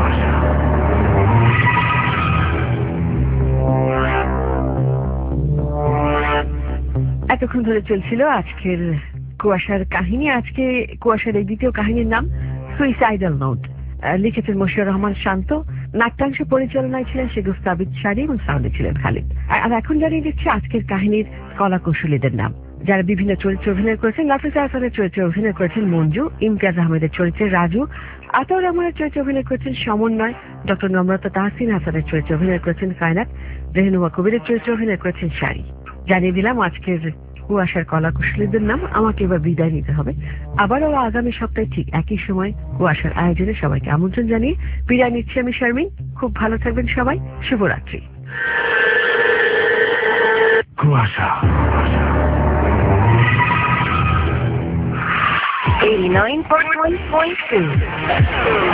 এতক্ষণ ধরে চলছিল আজকের কুয়াশার কাহিনী। আজকে কুয়াশার এই দ্বিতীয় কাহিনীর নাম সুইসাইডাল নোট। লিখেছেন মশিউর রহমান শান্ত, নাট্যাংশ পরিচালনায় ছিলেন শেগুফ সাবিত শাড়ি এবং সাউন্ডে ছিলেন খালিদ। আর এখন জানিয়ে দিচ্ছি আজকের কাহিনীর কলা কৌশলীদের নাম, যারা বিভিন্ন চরিত্রে অভিনয় করেছেন। নাফিসা হাসানের চরিত্রে অভিনয় করেছেন মঞ্জু, ইমতিয়াজ আহমেদের চরিত্রে রাজু, আতাউর রহমানের চরিত্রে অভিনয় করেছেন সমন্বয়, ডক্টর নম্রতা তাহসিন হাসানের চরিত্রে অভিনয় করেছেন কায়নাত, রেহনুমা কবিরের চরিত্রে অভিনয় করেছেন শাড়ি। জানিয়ে দিলাম আজকের কুয়াশার কলা কুশলীদের নাম। আমাকে এবার বিদায় নিতে হবে। আবারও আগামী সপ্তাহে ঠিক একই সময় কুয়াশার আয়োজনে সবাইকে আমন্ত্রণ জানিয়ে বিদায় নিচ্ছি আমি শারমিন। খুব ভালো থাকবেন সবাই। শুভরাত্রি। কুয়াশা eighty-nine point one point two